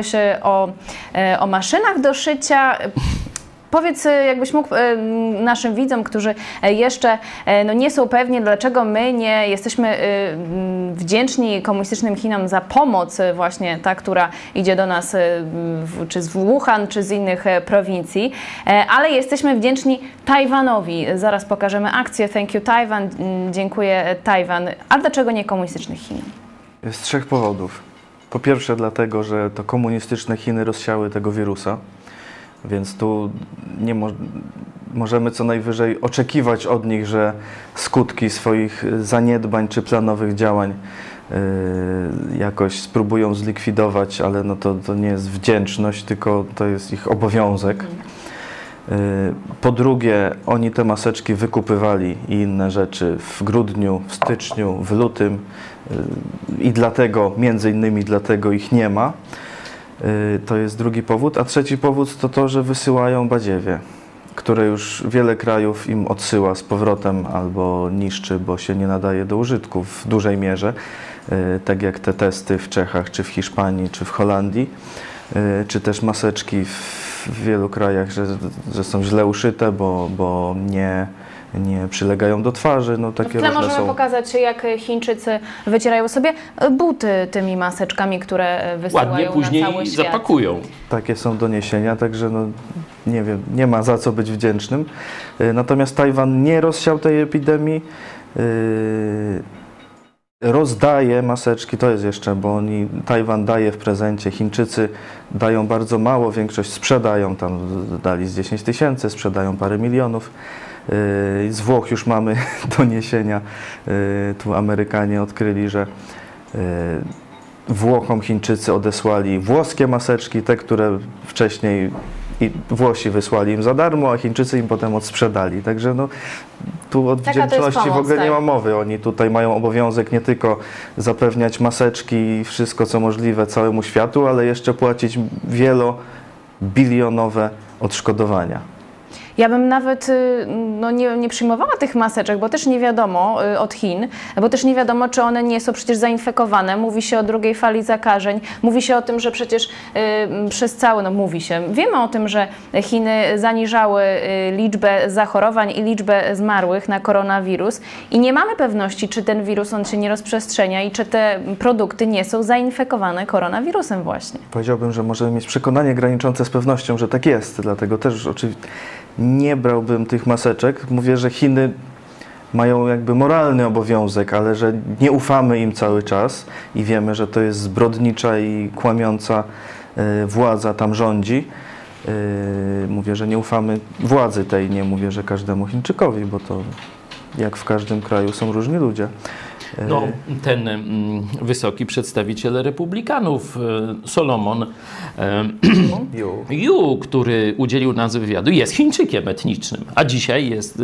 o maszynach do szycia. Powiedz, jakbyś mógł naszym widzom, którzy jeszcze nie są pewni, dlaczego my nie jesteśmy wdzięczni komunistycznym Chinom za pomoc właśnie ta, która idzie do nas czy z Wuhan, czy z innych prowincji, ale jesteśmy wdzięczni Tajwanowi. Zaraz pokażemy akcję Thank you Taiwan, dziękuję Tajwan. A dlaczego nie komunistycznych Chin? Z 3 powodów. Po pierwsze dlatego, że to komunistyczne Chiny rozsiały tego wirusa, więc tu nie możemy co najwyżej oczekiwać od nich, że skutki swoich zaniedbań czy planowych działań jakoś spróbują zlikwidować, ale no to nie jest wdzięczność, tylko to jest ich obowiązek. Po drugie, oni te maseczki wykupywali i inne rzeczy w grudniu, w styczniu, w lutym i dlatego, między innymi dlatego ich nie ma. To jest drugi powód. A trzeci powód to to, że wysyłają badziewie, które już wiele krajów im odsyła z powrotem albo niszczy, bo się nie nadaje do użytku w dużej mierze, tak jak te testy w Czechach, czy w Hiszpanii, czy w Holandii, czy też maseczki w wielu krajach, że są źle uszyte, bo nie przylegają do twarzy. No, takie różne możemy są. pokazać, jak Chińczycy wycierają sobie buty tymi maseczkami, które wysyłają Ładnie na później cały świat. zapakują. Takie są doniesienia, także no, nie wiem, nie ma za co być wdzięcznym. Natomiast Tajwan nie rozsiał tej epidemii. Rozdaje maseczki, to jest jeszcze, bo Tajwan daje w prezencie, Chińczycy dają bardzo mało, większość sprzedają, tam dali z 10 000, sprzedają parę milionów. Z Włoch już mamy doniesienia, tu Amerykanie odkryli, że Włochom Chińczycy odesłali włoskie maseczki, te, które wcześniej Włosi wysłali im za darmo, a Chińczycy im potem odsprzedali. Także no, tu od wdzięczności w ogóle nie ma mowy. Oni tutaj mają obowiązek nie tylko zapewniać maseczki i wszystko co możliwe całemu światu, ale jeszcze płacić wielobilionowe odszkodowania. Ja bym nawet nie przyjmowała tych maseczek, bo też nie wiadomo od Chin, bo też nie wiadomo, czy one nie są przecież zainfekowane. Mówi się o drugiej fali zakażeń, mówi się o tym, że przecież wiemy o tym, że Chiny zaniżały liczbę zachorowań i liczbę zmarłych na koronawirus i nie mamy pewności, czy ten wirus on się nie rozprzestrzenia i czy te produkty nie są zainfekowane koronawirusem właśnie. Powiedziałbym, że możemy mieć przekonanie graniczące z pewnością, że tak jest, dlatego też oczywiście nie brałbym tych maseczek. Mówię, że Chiny mają jakby moralny obowiązek, ale że nie ufamy im cały czas i wiemy, że to jest zbrodnicza i kłamiąca władza tam rządzi. Mówię, że nie ufamy władzy tej, nie mówię, że każdemu Chińczykowi, bo to jak w każdym kraju są różni ludzie. No, ten wysoki przedstawiciel republikanów, Solomon Yu, który udzielił nazwy wywiadu, jest Chińczykiem etnicznym, a dzisiaj jest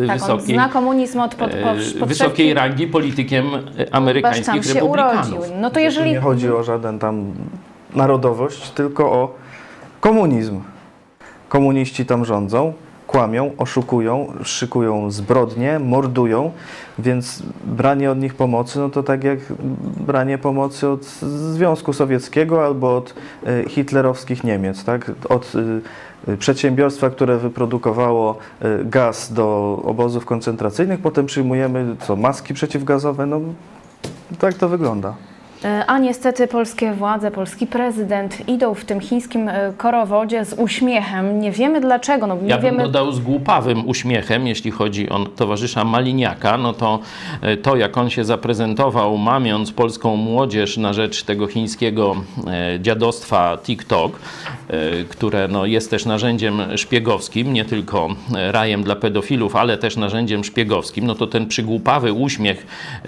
wysokiej rangi politykiem amerykańskich republikanów. No to jeżeli... Nie chodzi o żaden tam narodowość, tylko o komunizm. Komuniści tam rządzą, kłamią, oszukują, szykują zbrodnie, mordują, więc branie od nich pomocy, no to tak jak branie pomocy od Związku Sowieckiego albo od hitlerowskich Niemiec, tak? Od przedsiębiorstwa, które wyprodukowało gaz do obozów koncentracyjnych, potem przyjmujemy maski przeciwgazowe, no tak to wygląda. A niestety polskie władze, polski prezydent idą w tym chińskim korowodzie z uśmiechem. Nie wiemy dlaczego. No, nie Ja bym wiemy... dodał z głupawym uśmiechem, jeśli chodzi o towarzysza Maliniaka, no to jak on się zaprezentował, mamiąc polską młodzież na rzecz tego chińskiego dziadostwa TikTok, które no, jest też narzędziem szpiegowskim, nie tylko rajem dla pedofilów, ale też narzędziem szpiegowskim, no to ten przygłupawy uśmiech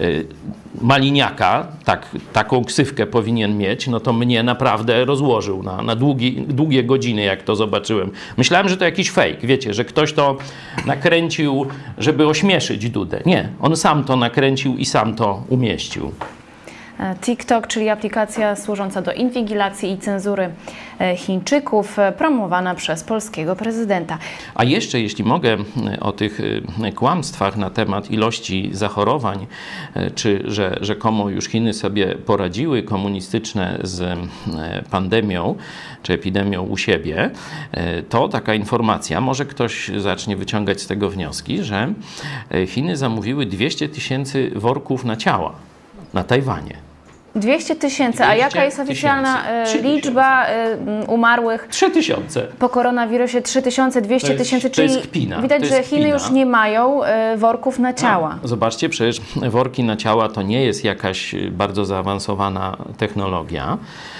Maliniaka, taką ksywkę powinien mieć, no to mnie naprawdę rozłożył na długie godziny, jak to zobaczyłem. Myślałem, że to jakiś fake, wiecie, że ktoś to nakręcił, żeby ośmieszyć Dudę. Nie, on sam to nakręcił i sam to umieścił. TikTok, czyli aplikacja służąca do inwigilacji i cenzury Chińczyków, promowana przez polskiego prezydenta. A jeszcze, jeśli mogę, o tych kłamstwach na temat ilości zachorowań, czy że rzekomo już Chiny sobie poradziły komunistyczne z pandemią, czy epidemią u siebie, to taka informacja, może ktoś zacznie wyciągać z tego wnioski, że Chiny zamówiły 200 000 worków na ciała na Tajwanie. 200 000, a jaka jest oficjalna liczba umarłych 3000. po koronawirusie? 3200 000, to jest kpina. Widać, że Chiny już nie mają worków na ciała. Zobaczcie, przecież worki na ciała to nie jest jakaś bardzo zaawansowana technologia.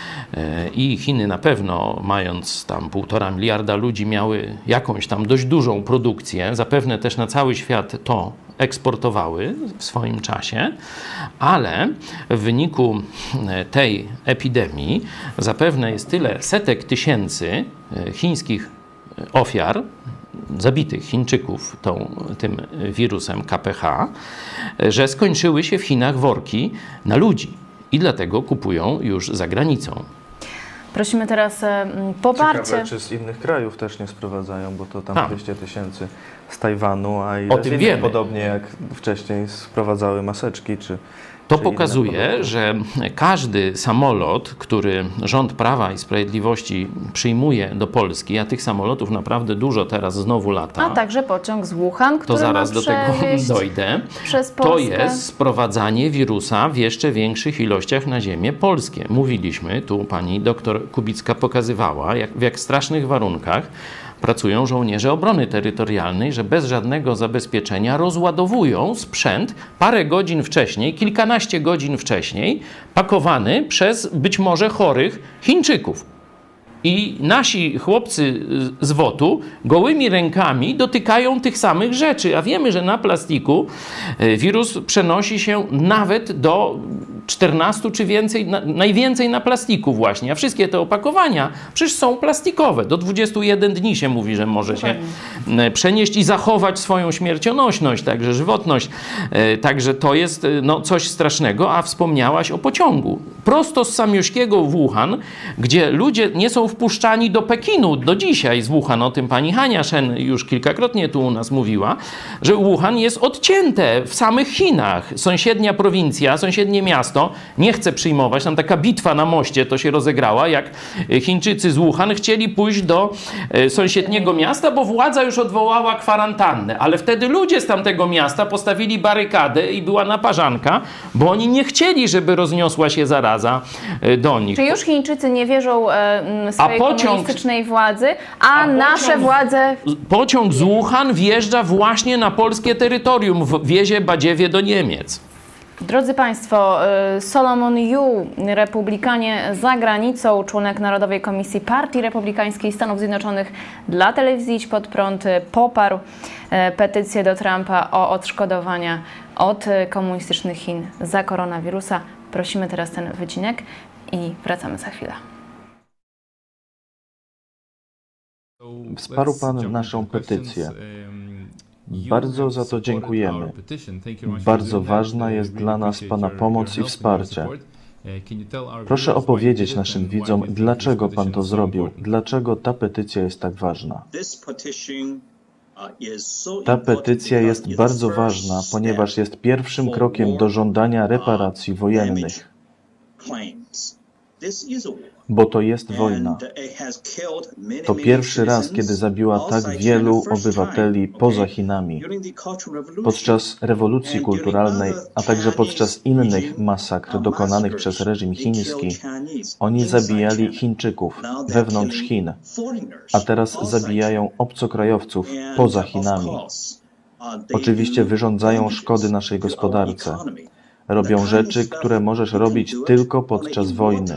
I Chiny na pewno, mając tam 1,5 miliarda ludzi, miały jakąś tam dość dużą produkcję, zapewne też na cały świat to eksportowały w swoim czasie, ale w wyniku tej epidemii zapewne jest tyle setek tysięcy chińskich ofiar, zabitych Chińczyków tym wirusem KPH, że skończyły się w Chinach worki na ludzi i dlatego kupują już za granicą. Prosimy teraz poparcie. Ciekawe, czy z innych krajów też nie sprowadzają, bo to tam 200 000 z Tajwanu, a O tym wiemy. Podobnie jak wcześniej sprowadzały maseczki, To pokazuje, że każdy samolot, który rząd Prawa i Sprawiedliwości przyjmuje do Polski, a tych samolotów naprawdę dużo teraz znowu lata. A także pociąg z Wuhan, który to zaraz ma do tego dojdę. Przez Polskę. To jest sprowadzanie wirusa w jeszcze większych ilościach na ziemię polskie. Mówiliśmy, tu pani doktor Kubicka pokazywała, w jak strasznych warunkach pracują żołnierze obrony terytorialnej, że bez żadnego zabezpieczenia rozładowują sprzęt parę godzin wcześniej, kilkanaście godzin wcześniej, pakowany przez być może chorych Chińczyków. I nasi chłopcy z WOT-u gołymi rękami dotykają tych samych rzeczy, a wiemy, że na plastiku wirus przenosi się nawet do 14 czy więcej, najwięcej na plastiku właśnie, a wszystkie te opakowania przecież są plastikowe. Do 21 dni się mówi, że może się przenieść i zachować swoją śmiercionośność, także żywotność. Także to jest no, coś strasznego, a wspomniałaś o pociągu. Prosto z Samiośkiego w Wuhan, gdzie ludzie nie są wpuszczani do Pekinu do dzisiaj z Wuhan. O tym pani Hania Shen już kilkakrotnie tu u nas mówiła, że Wuhan jest odcięte w samych Chinach. Sąsiednia prowincja, sąsiednie miasto nie chce przyjmować. Tam taka bitwa na moście to się rozegrała, jak Chińczycy z Wuhan chcieli pójść do sąsiedniego miasta, bo władza już odwołała kwarantannę. Ale wtedy ludzie z tamtego miasta postawili barykadę i była naparzanka, bo oni nie chcieli, żeby rozniosła się zaraza do nich. Czy już Chińczycy nie wierzą swojej komunistycznej władzy, a nasze władze... Pociąg z Wuhan wjeżdża właśnie na polskie terytorium, wiezie badziewie do Niemiec. Drodzy Państwo, Solomon Yu, republikanie za granicą, członek Narodowej Komisji Partii Republikańskiej Stanów Zjednoczonych dla telewizji Idź Pod Prąd, poparł petycję do Trumpa o odszkodowania od komunistycznych Chin za koronawirusa. Prosimy teraz ten wycinek i wracamy za chwilę. Wsparł Pan naszą petycję. Bardzo za to dziękujemy. Bardzo ważna jest dla nas Pana pomoc i wsparcie. Proszę opowiedzieć naszym widzom, dlaczego Pan to zrobił, dlaczego ta petycja jest tak ważna. Ta petycja jest bardzo ważna, ponieważ jest pierwszym krokiem do żądania reparacji wojennych. bo to jest wojna. To pierwszy raz, kiedy zabiła tak wielu obywateli poza Chinami. Podczas rewolucji kulturalnej, a także podczas innych masakr dokonanych przez reżim chiński, oni zabijali Chińczyków wewnątrz Chin, a teraz zabijają obcokrajowców poza Chinami. Oczywiście wyrządzają szkody naszej gospodarce. Robią rzeczy, które możesz robić tylko podczas wojny.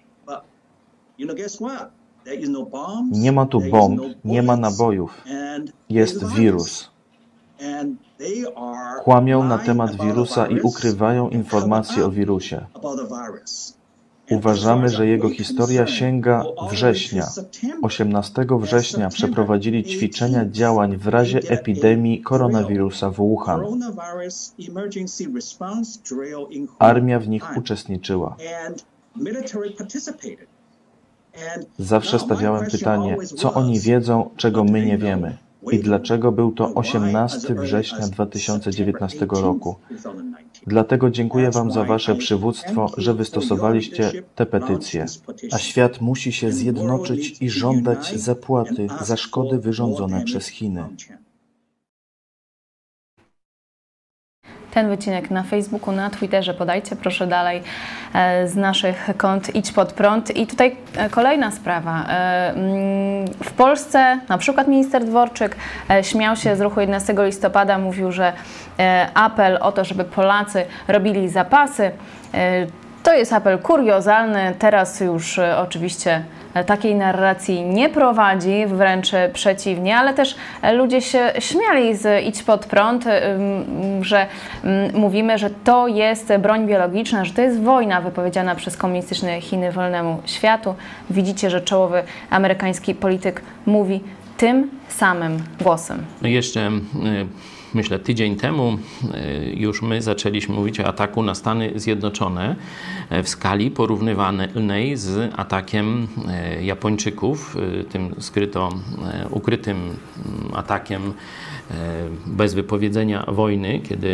Nie ma tu bomb, nie ma nabojów. Jest wirus. Kłamią na temat wirusa i ukrywają informacje o wirusie. Uważamy, że jego historia sięga września. 18 września przeprowadzili ćwiczenia działań w razie epidemii koronawirusa w Wuhan. Armia w nich uczestniczyła. Zawsze stawiałem pytanie, co oni wiedzą, czego my nie wiemy i dlaczego był to 18 września 2019 roku. Dlatego dziękuję Wam za Wasze przywództwo, że wystosowaliście te petycje. A świat musi się zjednoczyć i żądać zapłaty za szkody wyrządzone przez Chiny. Ten wycinek na Facebooku, na Twitterze podajcie proszę dalej z naszych kont Idź Pod Prąd. I tutaj kolejna sprawa. W Polsce na przykład minister Dworczyk śmiał się z ruchu 11 listopada, mówił, że apel o to, żeby Polacy robili zapasy, to jest apel kuriozalny. Teraz już oczywiście takiej narracji nie prowadzi, wręcz przeciwnie, ale też ludzie się śmiali z Idź Pod Prąd, że mówimy, że to jest broń biologiczna, że to jest wojna wypowiedziana przez komunistyczne Chiny wolnemu światu. Widzicie, że czołowy amerykański polityk mówi tym samym głosem. Jeszcze myślę, tydzień temu już my zaczęliśmy mówić o ataku na Stany Zjednoczone w skali porównywalnej z atakiem Japończyków, tym ukrytym atakiem bez wypowiedzenia wojny, kiedy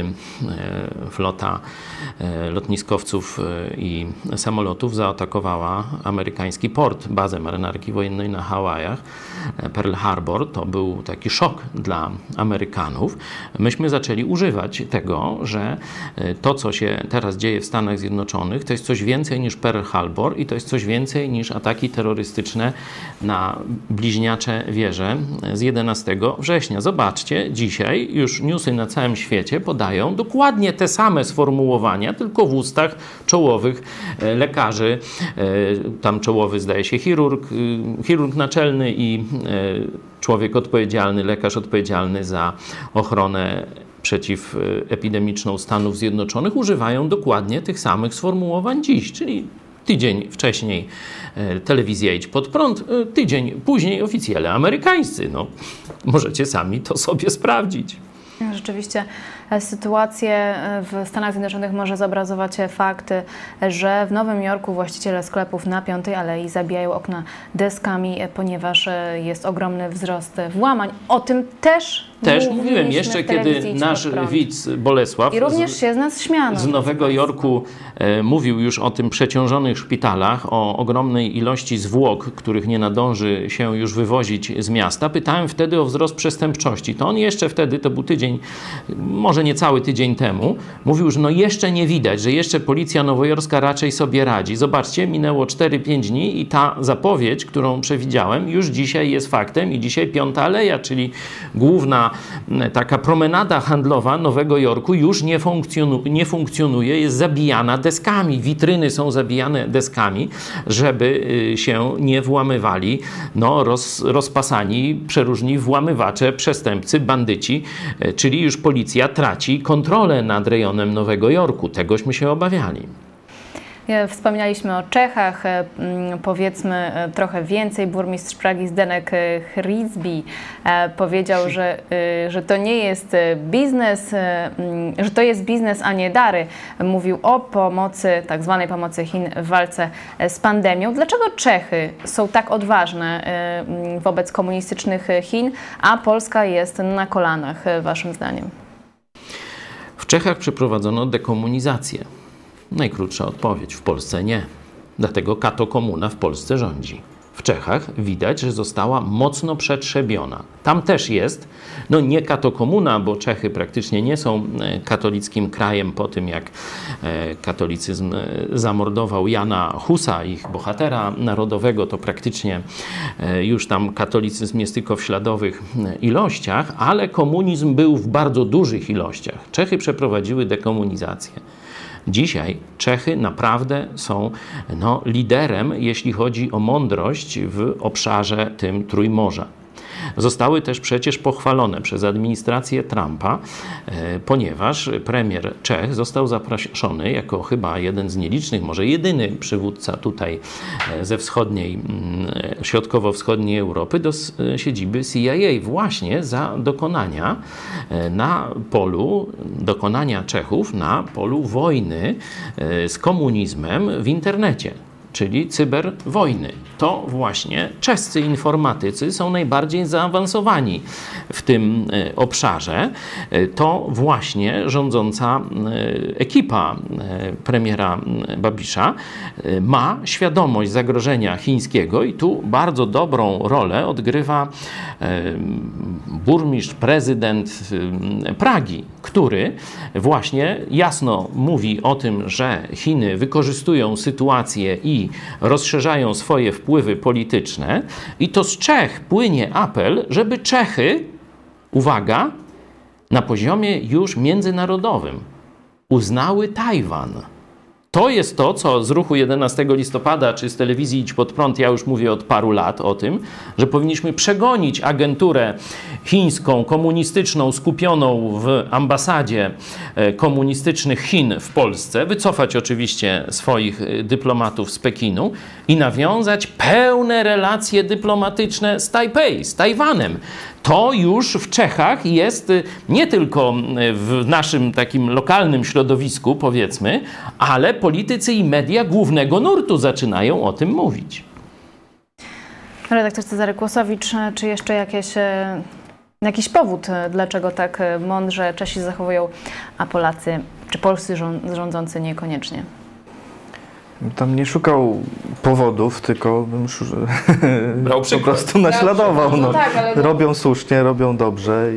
flota lotniskowców i samolotów zaatakowała amerykański port, bazę marynarki wojennej na Hawajach, Pearl Harbor. To był taki szok dla Amerykanów. Myśmy zaczęli używać tego, że to, co się teraz dzieje w Stanach Zjednoczonych, to jest coś więcej niż Pearl Harbor i to jest coś więcej niż ataki terrorystyczne na bliźniacze wieże z 11 września. Zobaczcie, dzisiaj już newsy na całym świecie podają dokładnie te same sformułowania, tylko w ustach czołowych lekarzy. Tam czołowy, zdaje się, chirurg naczelny i człowiek odpowiedzialny, lekarz odpowiedzialny za ochronę przeciwepidemiczną Stanów Zjednoczonych używają dokładnie tych samych sformułowań dziś, czyli tydzień wcześniej telewizja Idź Pod Prąd, tydzień później oficjele amerykańscy. No, możecie sami to sobie sprawdzić. Rzeczywiście sytuację w Stanach Zjednoczonych może zobrazować fakt, że w Nowym Jorku właściciele sklepów na 5. Alei zabijają okna deskami, ponieważ jest ogromny wzrost włamań. O tym też mówiłem jeszcze, kiedy nasz widz Bolesław i również się z nas śmiano. Z Nowego Jorku mówił już o tym przeciążonych szpitalach, o ogromnej ilości zwłok, których nie nadąży się już wywozić z miasta. Pytałem wtedy o wzrost przestępczości. To on jeszcze wtedy, to był tydzień, może nie cały tydzień temu, mówił, że no jeszcze nie widać, że jeszcze policja nowojorska raczej sobie radzi. Zobaczcie, minęło 4-5 dni i ta zapowiedź, którą przewidziałem, już dzisiaj jest faktem i dzisiaj 5. Aleja, czyli główna taka promenada handlowa Nowego Jorku już nie funkcjonuje, jest zabijana deskami. Witryny są zabijane deskami, żeby się nie włamywali rozpasani, przeróżni włamywacze, przestępcy, bandyci, czyli już policja traci kontrolę nad rejonem Nowego Jorku. Tegośmy się obawiali. Wspominaliśmy o Czechach, powiedzmy trochę więcej. Burmistrz Pragi Zdenek Hryzbi powiedział, że to nie jest biznes, że to jest biznes, a nie dary. Mówił o pomocy, tak zwanej pomocy Chin w walce z pandemią. Dlaczego Czechy są tak odważne wobec komunistycznych Chin, a Polska jest na kolanach, waszym zdaniem? W Czechach przeprowadzono dekomunizację. Najkrótsza odpowiedź. W Polsce nie. Dlatego katokomuna w Polsce rządzi. W Czechach widać, że została mocno przetrzebiona. Tam też jest, no nie katokomuna, bo Czechy praktycznie nie są katolickim krajem po tym, jak katolicyzm zamordował Jana Husa, ich bohatera narodowego, to praktycznie już tam katolicyzm jest tylko w śladowych ilościach, ale komunizm był w bardzo dużych ilościach. Czechy przeprowadziły dekomunizację. Dzisiaj Czechy naprawdę są liderem, jeśli chodzi o mądrość w obszarze tym Trójmorza. Zostały też przecież pochwalone przez administrację Trumpa, ponieważ premier Czech został zaproszony jako chyba jeden z nielicznych, może jedyny przywódca tutaj ze środkowo-wschodniej Europy do siedziby CIA właśnie za dokonania Czechów na polu wojny z komunizmem w internecie, czyli cyberwojny. To właśnie czescy informatycy są najbardziej zaawansowani w tym obszarze. To właśnie rządząca ekipa premiera Babisza ma świadomość zagrożenia chińskiego i tu bardzo dobrą rolę odgrywa burmistrz, prezydent Pragi, który właśnie jasno mówi o tym, że Chiny wykorzystują sytuację i rozszerzają swoje wpływy polityczne. I to z Czech płynie apel, żeby Czechy, uwaga, na poziomie już międzynarodowym uznały Tajwan. To jest to, co z ruchu 11 listopada, czy z telewizji Idź Pod Prąd, ja już mówię od paru lat o tym, że powinniśmy przegonić agenturę chińską, komunistyczną, skupioną w ambasadzie komunistycznych Chin w Polsce, wycofać oczywiście swoich dyplomatów z Pekinu i nawiązać pełne relacje dyplomatyczne z Tajpej, z Tajwanem. To już w Czechach jest nie tylko w naszym takim lokalnym środowisku, powiedzmy, ale politycy i media głównego nurtu zaczynają o tym mówić. Redaktor Cezary Kłosowicz, czy jeszcze jakiś powód, dlaczego tak mądrze Czesi zachowują, a Polacy czy polscy rządzący niekoniecznie? Tam nie szukał powodów, tylko bym brał po prostu naśladował. No tak, ale robią słusznie, robią dobrze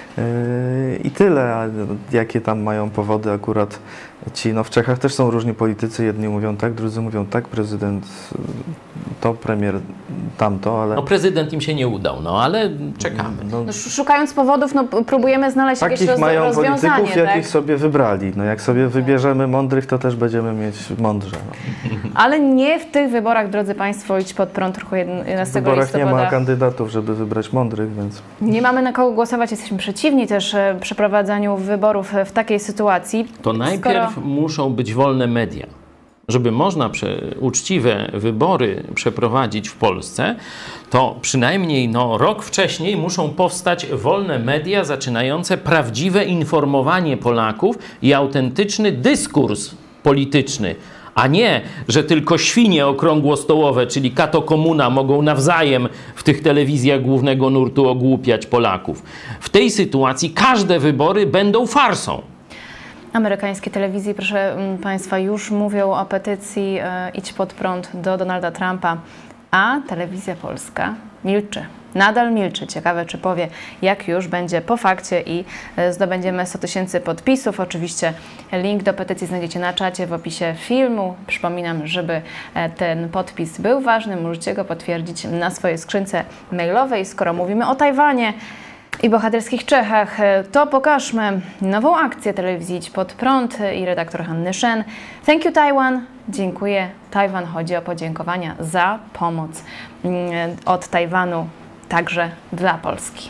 i tyle. A jakie tam mają powody akurat ci? No w Czechach też są różni politycy. Jedni mówią tak, drudzy mówią tak. Prezydent to, premier tamto, ale... No prezydent im się nie udał, ale czekamy. Szukając powodów, próbujemy znaleźć jakieś rozwiązanie. Takich mają polityków, tak? jakich sobie wybrali. Jak sobie wybierzemy mądrych, to też będziemy mieć mądrze. Ale nie w tych wyborach, drodzy Państwo, Idź Pod Prąd ruchu 11 listopada. W wyborach nie ma kandydatów, żeby wybrać mądrych, więc... Nie mamy na kogo głosować, jesteśmy przeciwni też przeprowadzaniu wyborów w takiej sytuacji. To najpierw muszą być wolne media. Żeby można uczciwe wybory przeprowadzić w Polsce, to przynajmniej rok wcześniej muszą powstać wolne media zaczynające prawdziwe informowanie Polaków i autentyczny dyskurs polityczny, a nie, że tylko świnie okrągłostołowe, czyli katokomuna, mogą nawzajem w tych telewizjach głównego nurtu ogłupiać Polaków. W tej sytuacji każde wybory będą farsą. Amerykańskie telewizje, proszę Państwa, już mówią o petycji Idź Pod Prąd do Donalda Trumpa, a telewizja polska milczy. Nadal milczy. Ciekawe, czy powie, jak już będzie po fakcie i zdobędziemy 100 000 podpisów. Oczywiście link do petycji znajdziecie na czacie w opisie filmu. Przypominam, żeby ten podpis był ważny, możecie go potwierdzić na swojej skrzynce mailowej. Skoro mówimy o Tajwanie i bohaterskich Czechach, to pokażmy nową akcję telewizji Idź Pod Prąd i redaktor Hanny Shen. Thank you Taiwan. Dziękuję Tajwan. Chodzi o podziękowania za pomoc od Tajwanu także dla Polski.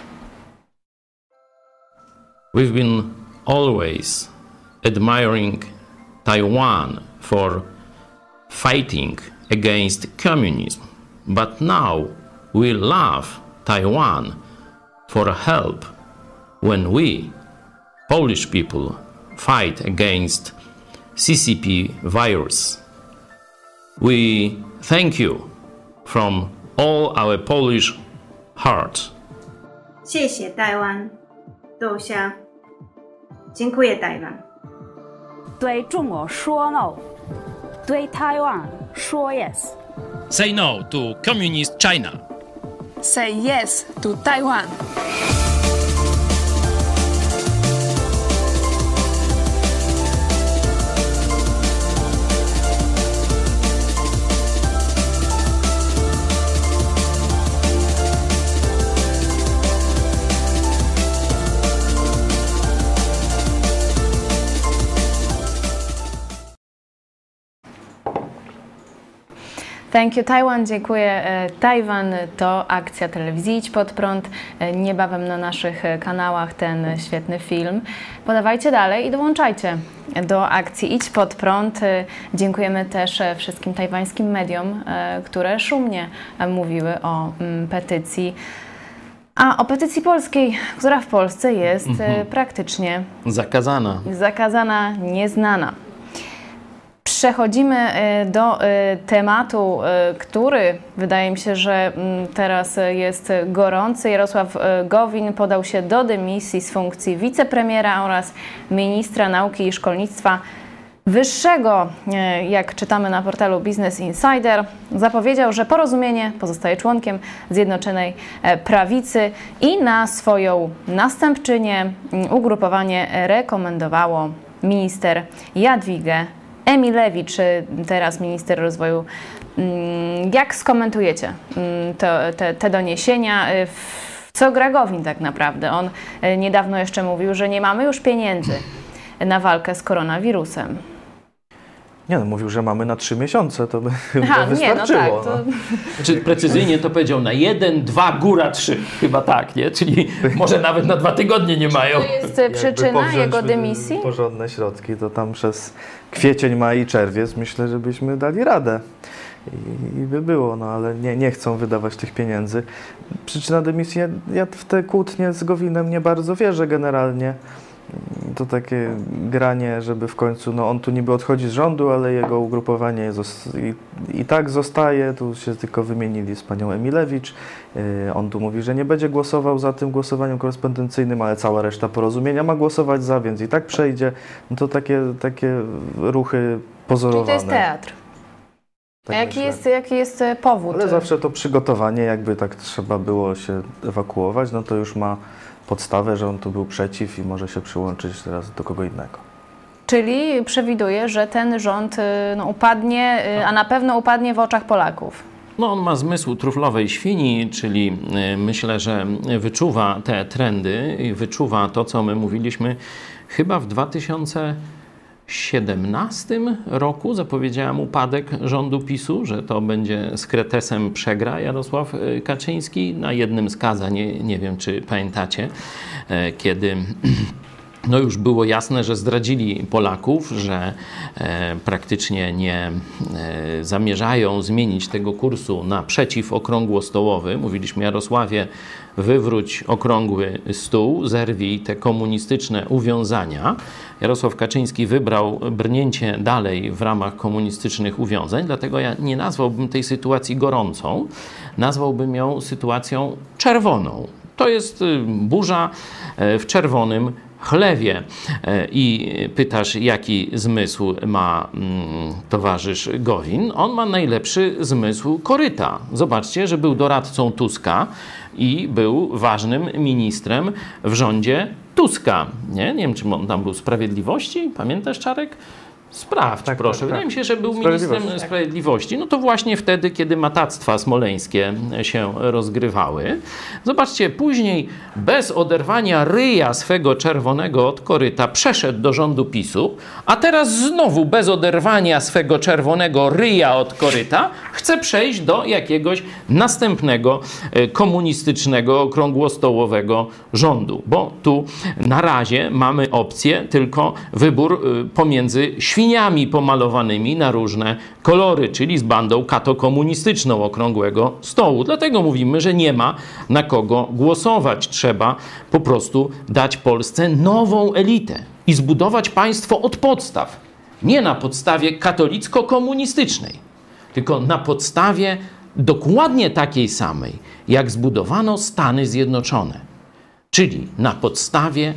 We've been always admiring Taiwan for fighting against communism, but now we love Taiwan for help when we, Polish people, fight against CCP virus. We thank you from all our Polish heart. 谢谢台湾，多谢，辛苦台湾。 对中国说 no， 对台湾说 yes. Say no to Communist China. Say yes to Taiwan. Thank you Taiwan, dziękuję Tajwan. To akcja telewizji Idź Pod Prąd. Niebawem na naszych kanałach ten świetny film. Podawajcie dalej i dołączajcie do akcji Idź Pod Prąd. Dziękujemy też wszystkim tajwańskim mediom, które szumnie mówiły o petycji. A o petycji polskiej, która w Polsce jest praktycznie zakazana, nieznana. Przechodzimy do tematu, który wydaje mi się, że teraz jest gorący. Jarosław Gowin podał się do dymisji z funkcji wicepremiera oraz ministra nauki i szkolnictwa wyższego. Jak czytamy na portalu Business Insider, zapowiedział, że Porozumienie pozostaje członkiem Zjednoczonej Prawicy i na swoją następczynię ugrupowanie rekomendowało minister Jadwigę Emilewicz, teraz minister rozwoju. Jak skomentujecie te doniesienia? Co gra Gowin tak naprawdę? On niedawno jeszcze mówił, że nie mamy już pieniędzy na walkę z koronawirusem. Nie no, mówił, że mamy na 3 miesiące, to by chyba wystarczyło. Nie, no tak, Znaczy, precyzyjnie to powiedział na 1, 2, góra 3. Chyba tak, nie? Czyli może nawet na 2 tygodnie nie mają. To jest przyczyna jego dymisji? Porządne środki, to tam przez kwiecień, maj i czerwiec myślę, że byśmy dali radę. I by było, no ale nie chcą wydawać tych pieniędzy. Przyczyna dymisji, ja w te kłótnie z Gowinem nie bardzo wierzę generalnie. To takie granie, żeby w końcu, no on tu niby odchodzi z rządu, ale jego ugrupowanie i tak zostaje. Tu się tylko wymienili z panią Emilewicz. On tu mówi, że nie będzie głosował za tym głosowaniem korespondencyjnym, ale cała reszta Porozumienia ma głosować za, więc i tak przejdzie. No to takie ruchy pozorowane. Czyli to jest teatr. Tak a jaki jest powód? Ale zawsze to przygotowanie, jakby tak trzeba było się ewakuować, no to już ma podstawę, że on tu był przeciw i może się przyłączyć teraz do kogo innego. Czyli przewiduje, że ten rząd upadnie, a na pewno upadnie w oczach Polaków. No on ma zmysł truflowej świni, czyli myślę, że wyczuwa te trendy i wyczuwa to, co my mówiliśmy chyba w 2017 roku. Zapowiedziałem upadek rządu PiS-u, że to będzie z kretesem przegra Jarosław Kaczyński na jednym z kazań. Nie wiem, czy pamiętacie, kiedy no już było jasne, że zdradzili Polaków, że praktycznie nie zamierzają zmienić tego kursu na przeciwokrągłostołowy. Mówiliśmy: Jarosławie, wywróć okrągły stół, zerwij te komunistyczne uwiązania. Jarosław Kaczyński wybrał brnięcie dalej w ramach komunistycznych uwiązań, dlatego ja nie nazwałbym tej sytuacji gorącą, nazwałbym ją sytuacją czerwoną. To jest burza w czerwonym chlewie. I pytasz, jaki zmysł ma towarzysz Gowin? On ma najlepszy zmysł koryta. Zobaczcie, że był doradcą Tuska i był ważnym ministrem w rządzie Tuska. Nie wiem, czy on tam był Sprawiedliwości. Pamiętasz, Czarek? Sprawdź, tak, proszę. Wydaje mi się, że był ministrem sprawiedliwości. No to właśnie wtedy, kiedy matactwa smoleńskie się rozgrywały. Zobaczcie, później bez oderwania ryja swego czerwonego od koryta przeszedł do rządu PiS-u, a teraz znowu bez oderwania swego czerwonego ryja od koryta chce przejść do jakiegoś następnego komunistycznego, okrągłostołowego rządu. Bo tu na razie mamy opcję, tylko wybór pomiędzy świniami pomalowanymi na różne kolory, czyli z bandą katokomunistyczną okrągłego stołu. Dlatego mówimy, że nie ma na kogo głosować. Trzeba po prostu dać Polsce nową elitę i zbudować państwo od podstaw. Nie na podstawie katolicko-komunistycznej, tylko na podstawie dokładnie takiej samej, jak zbudowano Stany Zjednoczone. Czyli na podstawie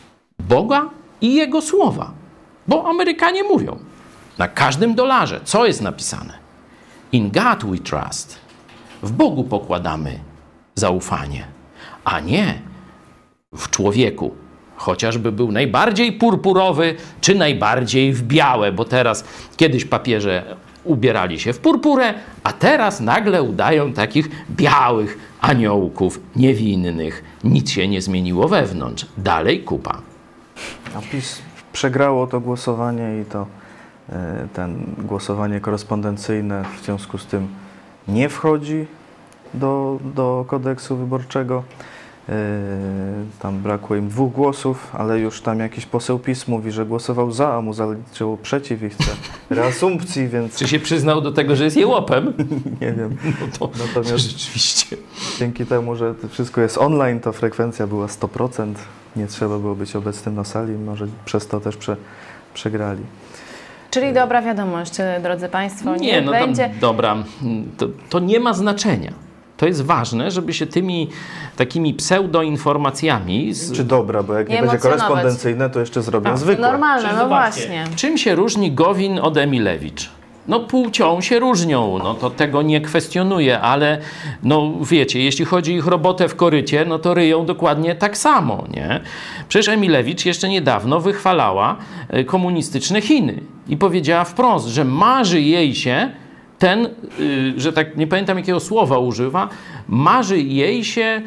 Boga i Jego słowa. Bo Amerykanie mówią, na każdym dolarze, co jest napisane? In God we trust. W Bogu pokładamy zaufanie, a nie w człowieku. Chociażby był najbardziej purpurowy, czy najbardziej w białe, bo teraz kiedyś papieże ubierali się w purpurę, a teraz nagle udają takich białych aniołków niewinnych. Nic się nie zmieniło wewnątrz. Dalej kupa. A PiS przegrało to głosowanie i to głosowanie korespondencyjne w związku z tym nie wchodzi do kodeksu wyborczego. Tam brakło im 2 głosów, ale już tam jakiś poseł PiS mówi, że głosował za, a mu zaliczyło przeciw i chce reasumpcji, więc... Czy się przyznał do tego, że jest jełopem? Nie wiem. No to natomiast rzeczywiście. Dzięki temu, że to wszystko jest online, to frekwencja była 100%. Nie trzeba było być obecnym na sali, może przez to też przegrali. Czyli dobra wiadomość, drodzy Państwo. Nie, no będzie... dobra, to nie ma znaczenia. To jest ważne, żeby się tymi takimi pseudoinformacjami... Czy dobra, bo jak nie będzie korespondencyjne, to jeszcze zrobią zwykłe. Normalne, no właśnie. Czym się różni Gowin od Emilewicz? No płcią się różnią, no to tego nie kwestionuję, ale no wiecie, jeśli chodzi o ich robotę w korycie, no to ryją dokładnie tak samo, nie? Przecież Emilewicz jeszcze niedawno wychwalała komunistyczne Chiny i powiedziała wprost, że marzy jej się że tak nie pamiętam jakiego słowa używa, marzy jej się,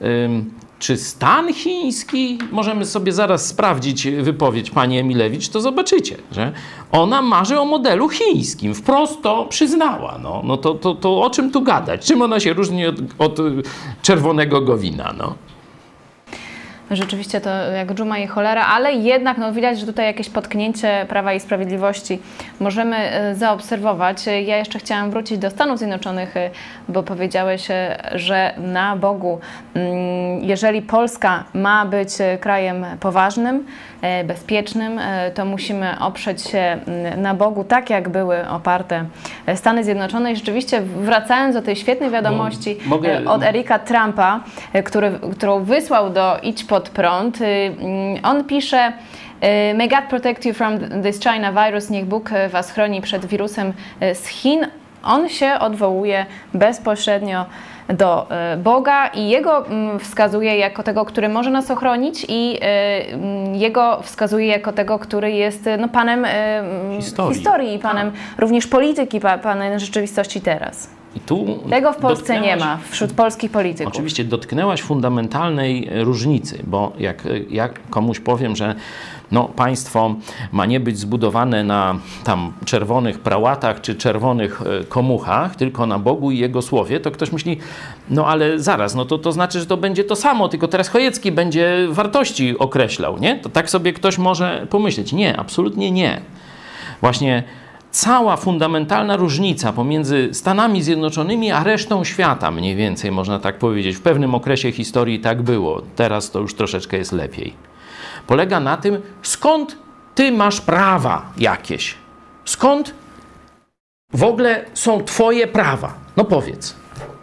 czy stan chiński, możemy sobie zaraz sprawdzić wypowiedź pani Emilewicz, to zobaczycie, że ona marzy o modelu chińskim, wprost to przyznała. No to o czym tu gadać? Czym ona się różni od czerwonego Gowina, no? Rzeczywiście to jak dżuma i cholera, ale jednak no, widać, że tutaj jakieś potknięcie Prawa i Sprawiedliwości możemy zaobserwować. Ja jeszcze chciałam wrócić do Stanów Zjednoczonych, bo powiedziałeś, że na Bogu, jeżeli Polska ma być krajem poważnym, bezpiecznym, to musimy oprzeć się na Bogu, tak jak były oparte Stany Zjednoczone. I rzeczywiście wracając do tej świetnej wiadomości od Erika Trumpa, którą wysłał do Idź Pod Prąd, on pisze: May God protect you from this China virus, niech Bóg was chroni przed wirusem z Chin. On się odwołuje bezpośrednio do Boga i Jego wskazuje jako tego, który może nas ochronić, i Jego wskazuje jako tego, który jest no, Panem historii i Panem również polityki, Panem rzeczywistości teraz. I tu tego w Polsce nie ma wśród polskich polityków. Oczywiście dotknęłaś fundamentalnej różnicy, bo jak ja komuś powiem, że no, państwo ma nie być zbudowane na tam czerwonych prałatach czy czerwonych komuchach, tylko na Bogu i Jego Słowie, to ktoś myśli, no ale zaraz, no to znaczy, że to będzie to samo, tylko teraz Chojecki będzie wartości określał, nie? To tak sobie ktoś może pomyśleć. Nie, absolutnie nie. Właśnie cała fundamentalna różnica pomiędzy Stanami Zjednoczonymi a resztą świata, mniej więcej można tak powiedzieć, w pewnym okresie historii tak było, teraz to już troszeczkę jest lepiej, polega na tym, skąd ty masz prawa jakieś. Skąd w ogóle są twoje prawa? No powiedz.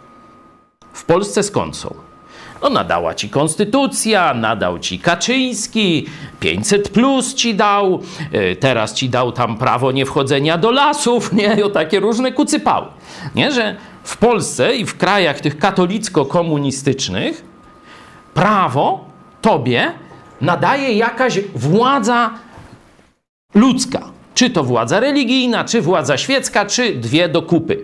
W Polsce skąd są? No nadała ci konstytucja, nadał ci Kaczyński, 500+ ci dał, teraz ci dał tam prawo niewchodzenia do lasów, nie? O takie różne kucypały. Nie? Że w Polsce i w krajach tych katolicko-komunistycznych prawo tobie nadaje jakaś władza ludzka. Czy to władza religijna, czy władza świecka, czy dwie do kupy.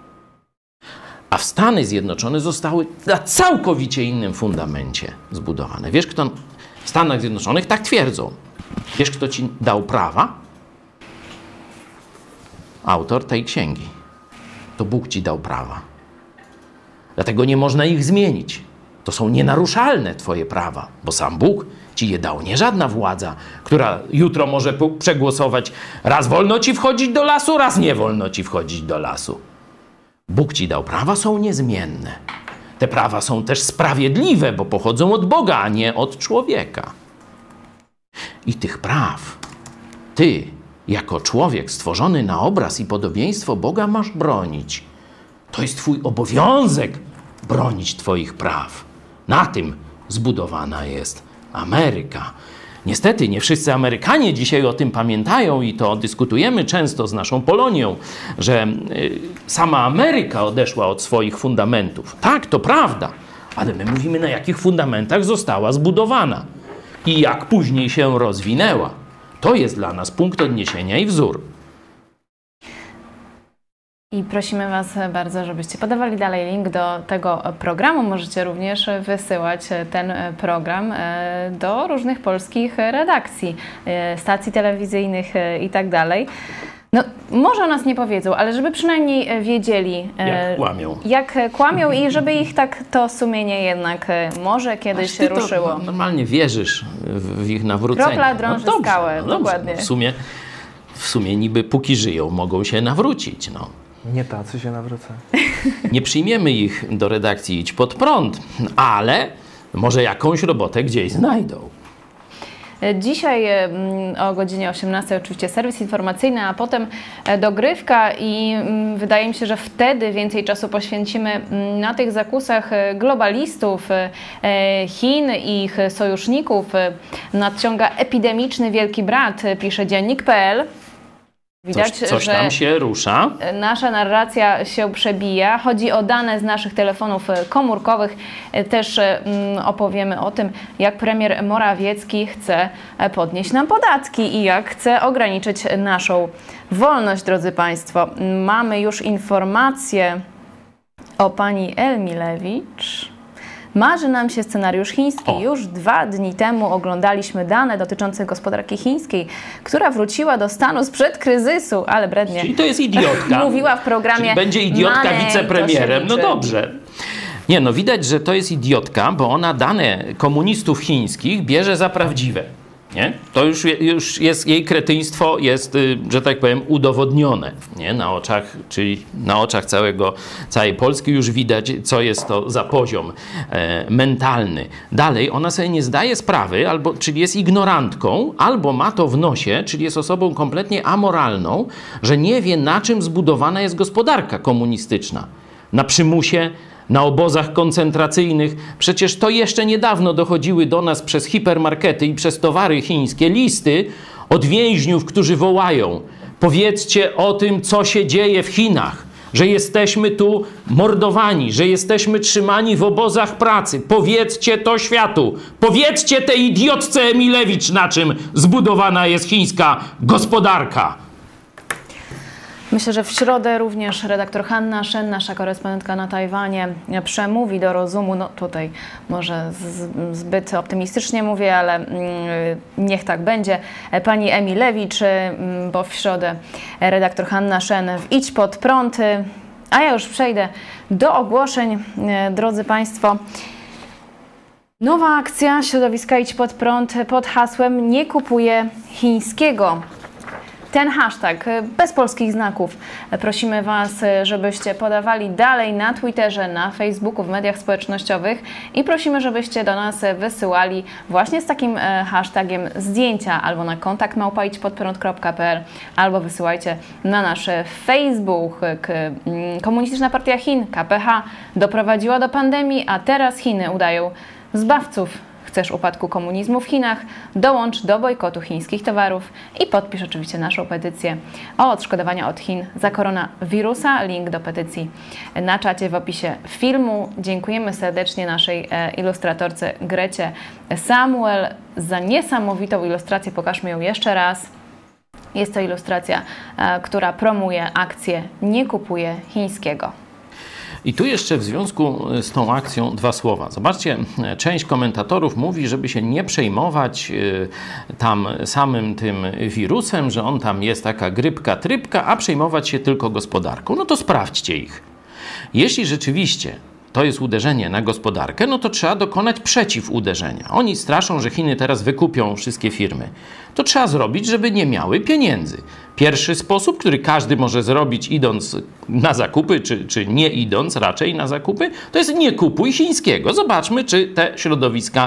A w Stany Zjednoczone zostały na całkowicie innym fundamencie zbudowane. Wiesz, kto w Stanach Zjednoczonych tak twierdzą? Wiesz, kto ci dał prawa? Autor tej księgi. To Bóg ci dał prawa. Dlatego nie można ich zmienić. To są nienaruszalne twoje prawa, bo sam Bóg ci je dał. Nie żadna władza, która jutro może przegłosować: raz wolno ci wchodzić do lasu, raz nie wolno ci wchodzić do lasu. Bóg ci dał. Prawa są niezmienne. Te prawa są też sprawiedliwe, bo pochodzą od Boga, a nie od człowieka. I tych praw ty, jako człowiek stworzony na obraz i podobieństwo Boga, masz bronić. To jest twój obowiązek bronić twoich praw. Na tym zbudowana jest Ameryka. Niestety nie wszyscy Amerykanie dzisiaj o tym pamiętają i to dyskutujemy często z naszą Polonią, że sama Ameryka odeszła od swoich fundamentów. Tak, to prawda, ale my mówimy, na jakich fundamentach została zbudowana i jak później się rozwinęła. To jest dla nas punkt odniesienia i wzór. I prosimy Was bardzo, żebyście podawali dalej link do tego programu. Możecie również wysyłać ten program do różnych polskich redakcji, stacji telewizyjnych i tak dalej. No, może o nas nie powiedzą, ale żeby przynajmniej wiedzieli, jak kłamią i żeby ich tak to sumienie jednak może kiedyś ruszyło. Normalnie wierzysz w ich nawrócenie. Kropla drąży skałę, dokładnie. W sumie niby póki żyją, mogą się nawrócić. No. Nie tacy się nawracają. Nie przyjmiemy ich do redakcji Idź Pod Prąd, ale może jakąś robotę gdzieś znajdą. Dzisiaj o godzinie 18 oczywiście serwis informacyjny, a potem dogrywka i wydaje mi się, że wtedy więcej czasu poświęcimy na tych zakusach globalistów, Chin i ich sojuszników. Nadciąga epidemiczny Wielki Brat, pisze dziennik.pl. Widać, coś tam się rusza. Nasza narracja się przebija. Chodzi o dane z naszych telefonów komórkowych. Też opowiemy o tym, jak premier Morawiecki chce podnieść nam podatki i jak chce ograniczyć naszą wolność, drodzy Państwo. Mamy już informację o pani Emilewicz. Marzy nam się scenariusz chiński. Już 2 dni temu oglądaliśmy dane dotyczące gospodarki chińskiej, która wróciła do stanu sprzed kryzysu, ale brednie. Czyli to jest idiotka. Mówiła w programie. Czyli będzie idiotka wicepremierem. No dobrze. Nie, no widać, że to jest idiotka, bo ona dane komunistów chińskich bierze za prawdziwe. Nie? To już jest, jej kretyństwo jest, że tak powiem, udowodnione. Nie? Na oczach, czyli na oczach całej Polski już widać, co jest to za poziom mentalny. Dalej, ona sobie nie zdaje sprawy, czyli jest ignorantką, albo ma to w nosie, czyli jest osobą kompletnie amoralną, że nie wie, na czym zbudowana jest gospodarka komunistyczna. Na przymusie, na obozach koncentracyjnych. Przecież to jeszcze niedawno dochodziły do nas przez hipermarkety i przez towary chińskie listy od więźniów, którzy wołają: powiedzcie o tym, co się dzieje w Chinach, że jesteśmy tu mordowani, że jesteśmy trzymani w obozach pracy. Powiedzcie to światu. Powiedzcie tej idiotce Emilewicz, na czym zbudowana jest chińska gospodarka. Myślę, że w środę również redaktor Hanna Shen, nasza korespondentka na Tajwanie, przemówi do rozumu. No tutaj może zbyt optymistycznie mówię, ale niech tak będzie. Pani Emilewicz, bo w środę redaktor Hanna Shen w Idź Pod Prąd. A ja już przejdę do ogłoszeń, drodzy Państwo. Nowa akcja środowiska Idź Pod Prąd pod hasłem „Nie kupuję chińskiego”. Ten hashtag bez polskich znaków. Prosimy Was, żebyście podawali dalej na Twitterze, na Facebooku, w mediach społecznościowych i prosimy, żebyście do nas wysyłali właśnie z takim hashtagiem zdjęcia albo na kontakt@idźpodprąd.pl albo wysyłajcie na nasz Facebook. Komunistyczna Partia Chin, KPH, doprowadziła do pandemii, a teraz Chiny udają zbawców. Chcesz upadku komunizmu w Chinach? Dołącz do bojkotu chińskich towarów i podpisz oczywiście naszą petycję o odszkodowania od Chin za koronawirusa. Link do petycji na czacie w opisie filmu. Dziękujemy serdecznie naszej ilustratorce Grecie Samuel za niesamowitą ilustrację. Pokażmy ją jeszcze raz. Jest to ilustracja, która promuje akcję Nie kupuję chińskiego. I tu jeszcze w związku z tą akcją 2 słowa. Zobaczcie, część komentatorów mówi, żeby się nie przejmować tam samym tym wirusem, że on tam jest taka grypka, trypka, a przejmować się tylko gospodarką. No to sprawdźcie ich. Jeśli rzeczywiście to jest uderzenie na gospodarkę, no to trzeba dokonać przeciwuderzenia. Oni straszą, że Chiny teraz wykupią wszystkie firmy. To trzeba zrobić, żeby nie miały pieniędzy. Pierwszy sposób, który każdy może zrobić idąc na zakupy, czy nie idąc raczej na zakupy, to jest nie kupuj chińskiego. Zobaczmy, czy te środowiska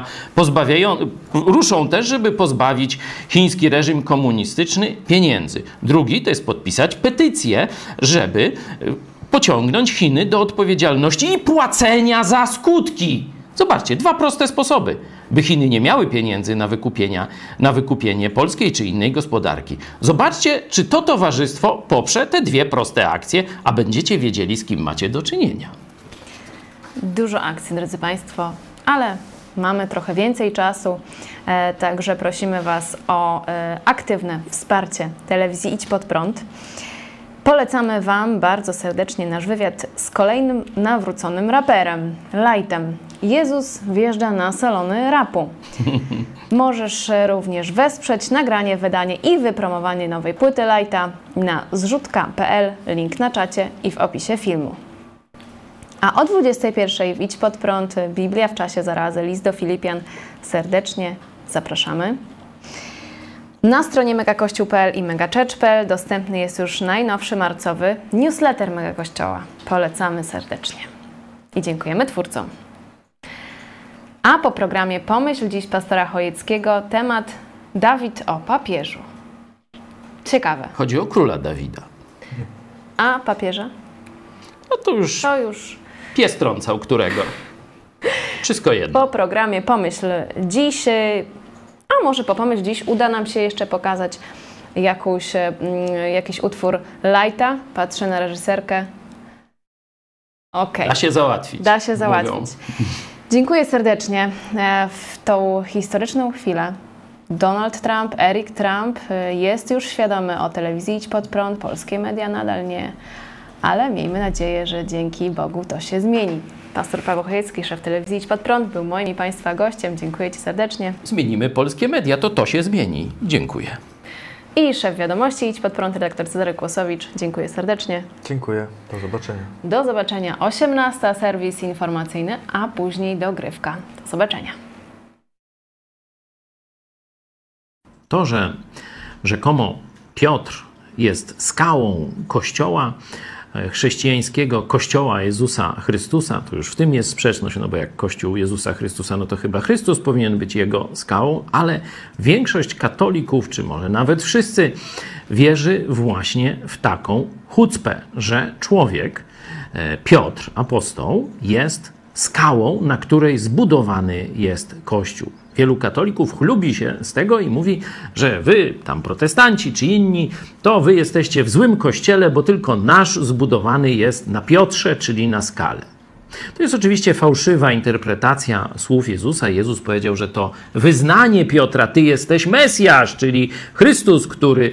ruszą też, żeby pozbawić chiński reżim komunistyczny pieniędzy. Drugi to jest podpisać petycję, żeby pociągnąć Chiny do odpowiedzialności i płacenia za skutki. Zobaczcie, dwa proste sposoby, by Chiny nie miały pieniędzy na wykupienie polskiej czy innej gospodarki. Zobaczcie, czy to towarzystwo poprze te dwie proste akcje, a będziecie wiedzieli, z kim macie do czynienia. Dużo akcji, drodzy Państwo, ale mamy trochę więcej czasu, także prosimy Was o aktywne wsparcie telewizji Idź Pod Prąd. Polecamy Wam bardzo serdecznie nasz wywiad z kolejnym nawróconym raperem, Lightem. Jezus wjeżdża na salony rapu. Możesz również wesprzeć nagranie, wydanie i wypromowanie nowej płyty Lighta na zrzutka.pl, link na czacie i w opisie filmu. A o 21:00 w Idź Pod Prąd, Biblia w czasie zarazy, list do Filipian. Serdecznie zapraszamy. Na stronie megakościół.pl i megachurch.pl dostępny jest już najnowszy marcowy newsletter Mega Kościoła. Polecamy serdecznie. I dziękujemy twórcom. A po programie Pomyśl dziś pastora Chojeckiego temat Dawid o papieżu. Ciekawe. Chodzi o króla Dawida. A papieża? No to już pies trącał którego. Wszystko jedno. Po programie Pomyśl dziś, a może po Pomyśl dziś uda nam się jeszcze pokazać jakiś utwór Lighta. Patrzę na reżyserkę. Okej. Da się załatwić. Da się załatwić. Dziękuję serdecznie. W tą historyczną chwilę Donald Trump, Eric Trump jest już świadomy o telewizji Idź Pod Prąd, polskie media nadal nie, ale miejmy nadzieję, że dzięki Bogu to się zmieni. Pastor Paweł Chojecki, szef telewizji Idź Pod Prąd, był moim i Państwa gościem. Dziękuję Ci serdecznie. Zmienimy polskie media, to się zmieni. Dziękuję. I szef wiadomości Idź Pod Prąd, redaktor Cezary Kłosowicz. Dziękuję serdecznie. Dziękuję. Do zobaczenia. Do zobaczenia. 18:00 serwis informacyjny, a później dogrywka. Do zobaczenia. To, że rzekomo Piotr jest skałą Kościoła chrześcijańskiego, Kościoła Jezusa Chrystusa, to już w tym jest sprzeczność, no bo jak Kościół Jezusa Chrystusa, no to chyba Chrystus powinien być jego skałą, ale większość katolików, czy może nawet wszyscy, wierzy właśnie w taką chucpę, że człowiek, Piotr, apostoł, jest skałą, na której zbudowany jest Kościół. Wielu katolików chlubi się z tego i mówi, że wy, tam protestanci czy inni, to wy jesteście w złym kościele, bo tylko nasz zbudowany jest na Piotrze, czyli na skale. To jest oczywiście fałszywa interpretacja słów Jezusa. Jezus powiedział, że to wyznanie Piotra, ty jesteś Mesjasz, czyli Chrystus, który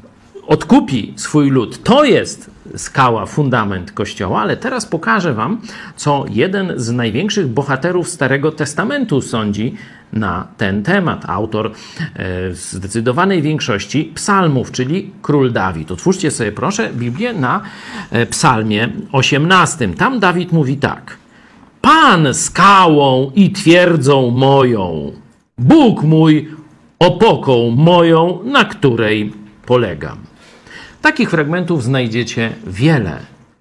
odkupi swój lud. To jest skała, fundament Kościoła, ale teraz pokażę wam, co jeden z największych bohaterów Starego Testamentu sądzi na ten temat. Autor w zdecydowanej większości psalmów, czyli król Dawid. Otwórzcie sobie proszę Biblię na psalmie 18. Tam Dawid mówi tak. Pan skałą i twierdzą moją, Bóg mój opoką moją, na której polegam. Takich fragmentów znajdziecie wiele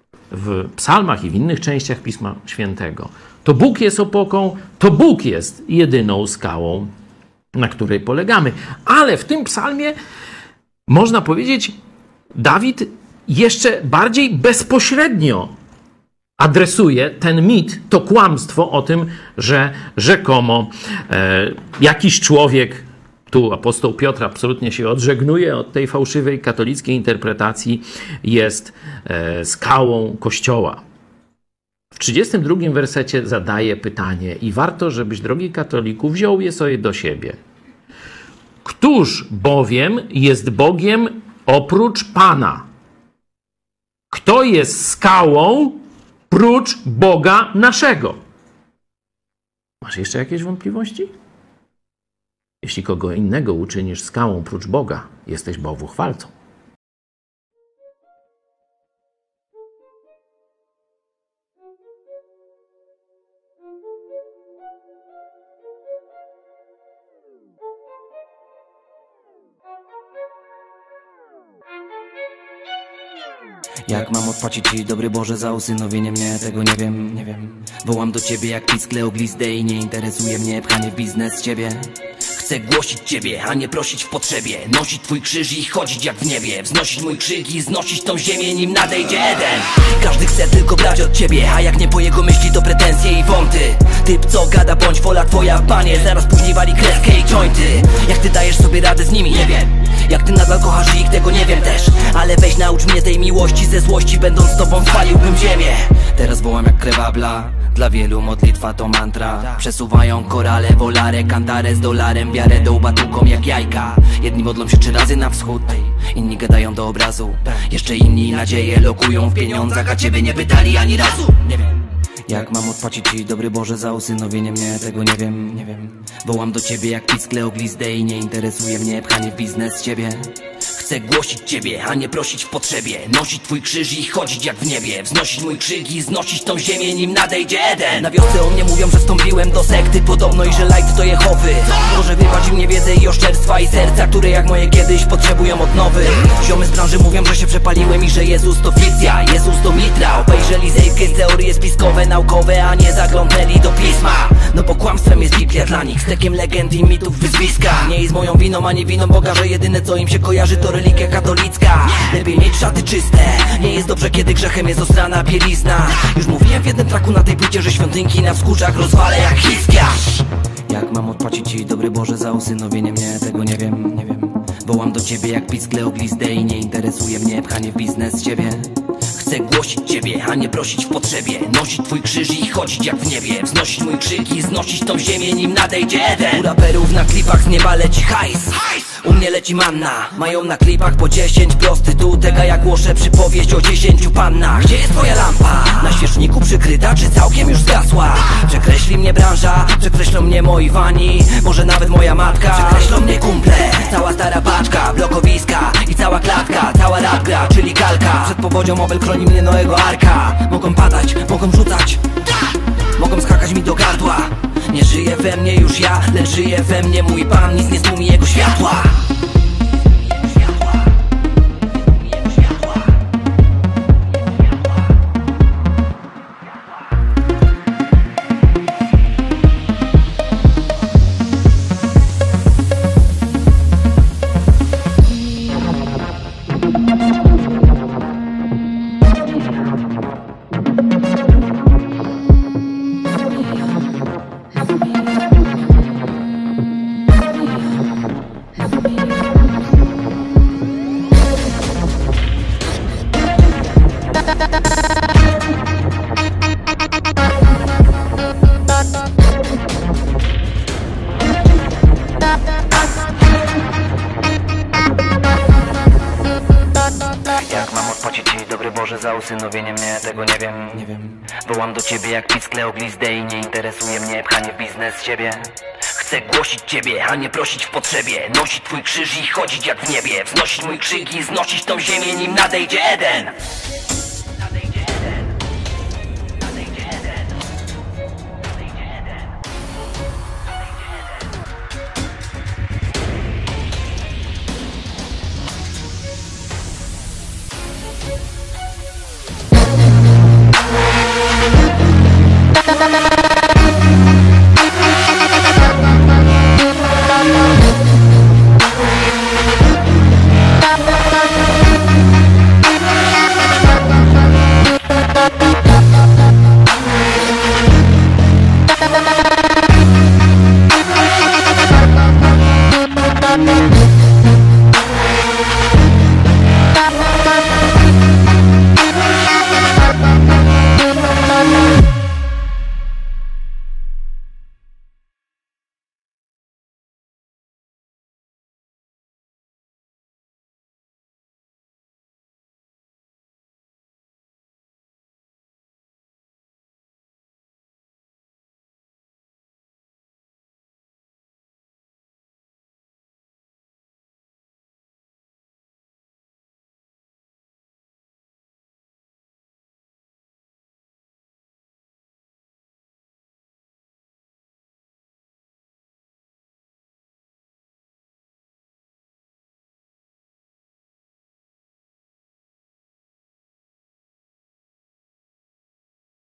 w psalmach i w innych częściach Pisma Świętego. To Bóg jest opoką, to Bóg jest jedyną skałą, na której polegamy. Ale w tym psalmie, można powiedzieć, Dawid jeszcze bardziej bezpośrednio adresuje ten mit, to kłamstwo o tym, że rzekomo jakiś człowiek, tu apostoł Piotr absolutnie się odżegnuje od tej fałszywej katolickiej interpretacji, jest skałą Kościoła. W 32 wersecie zadaje pytanie i warto, żebyś, drogi katoliku, wziął je sobie do siebie. Któż bowiem jest Bogiem oprócz Pana? Kto jest skałą prócz Boga naszego? Masz jeszcze jakieś wątpliwości? Jeśli kogo innego uczynisz skałą prócz Boga, jesteś bałwochwalcą. Jak mam odpłacić Ci, dobry Boże, za usynowienie mnie? Tego nie wiem. Wołam do Ciebie jak pisk Leoglizdę i nie interesuje mnie pchanie w biznes Ciebie. Chcę głosić Ciebie, a nie prosić w potrzebie. Nosić Twój krzyż i chodzić jak w niebie. Wznosić mój krzyk i znosić tą ziemię, nim nadejdzie Eden. Każdy chce tylko brać od Ciebie, a jak nie po jego myśli, to pretensje i wąty. Typ co gada, bądź wola Twoja, Panie. Zaraz później wali kreskę i jointy. Jak Ty dajesz sobie radę z nimi, nie wiem. Jak Ty nadal kochasz ich, tego nie wiem też. Ale weź naucz mnie tej miłości, ze złości będąc z Tobą spaliłbym ziemię. Teraz wołam jak krewabla. Dla wielu modlitwa to mantra. Przesuwają korale, wolare, kantarę z dolarem. Wiarę do batuką jak jajka. Jedni modlą się 3 razy na wschód, inni gadają do obrazu. Jeszcze inni nadzieję lokują w pieniądzach, a Ciebie nie pytali ani razu. Nie wiem jak mam odpłacić Ci, dobry Boże, za usynowienie mnie, tego nie wiem. Wołam do Ciebie jak piskle o glizdę i nie interesuje mnie pchanie w biznes Ciebie. Chcę głosić Ciebie, a nie prosić w potrzebie. Nosić Twój krzyż i chodzić jak w niebie. Wznosić mój krzyk i znosić tą ziemię, nim nadejdzie Eden. Na wiosce o mnie mówią, że wstąpiłem do sekty. Podobno i że light to Jehowy. Może wypaść im niewiedzę i oszczerstwa i serca, które jak moje kiedyś potrzebują odnowy. Ziomy z branży mówią, że się przepaliłem i że Jezus to fikcja, Jezus to mitra. Obejrzeli zejkę, teorie spiskowe, naukowe, a nie zaglądnęli do pisma. No bo kłamstwem jest Biblia dla nich, stekiem legend i mitów wyzwiska. Nie jest moją winą, ani winą Boga, że jedyne co im się kojarzy to religia katolicka. Lepiej mieć szaty czyste, nie jest dobrze kiedy grzechem jest ostrana bielizna. Już mówiłem w jednym traku na tej płycie, że świątynki na wzgórzach rozwalę jak Hiskiarz. Jak mam odpłacić Ci, dobry Boże, za usynowienie mnie, tego nie wiem. Wołam do Ciebie jak piskle o glizdę i nie interesuje mnie pchanie w biznes Ciebie. Chcę głosić Ciebie, a nie prosić w potrzebie. Nosić Twój krzyż i chodzić jak w niebie. Wznosić mój krzyk i znosić tą ziemię, nim nadejdzie Eden. U raperów na klipach z nieba leci hajs. U mnie leci manna. Mają na klipach po 10 prostytutek, a ja głoszę przypowieść o 10 pannach. Gdzie jest Twoja lampa? Na świeczniku przykryta, czy całkiem już zgasła? Przekreśli mnie branża, przekreślą mnie moi fani. Może nawet moja matka, przekreślą mnie kumple. Cała stara paczka, blokowiska i cała klatka. Cała rap gra, czyli kalka. Przed powodzią Obel chroni mnie Noego Arka. Mogą padać, mogą rzucać, mogą skakać mi do gardła. Nie żyje we mnie już ja, lecz żyje we mnie mój Pan. Nic nie stłumi Jego światła. Jak mam odpłacić Ci, dobry Boże, za usynowienie mnie, tego nie wiem. Wołam do Ciebie jak piskle o glizdę i nie interesuje mnie pchanie w biznes Ciebie. Chcę głosić Ciebie, a nie prosić w potrzebie. Nosić Twój krzyż i chodzić jak w niebie. Wznosić mój krzyk i znosić tą ziemię, nim nadejdzie Eden. Ta ta ta ta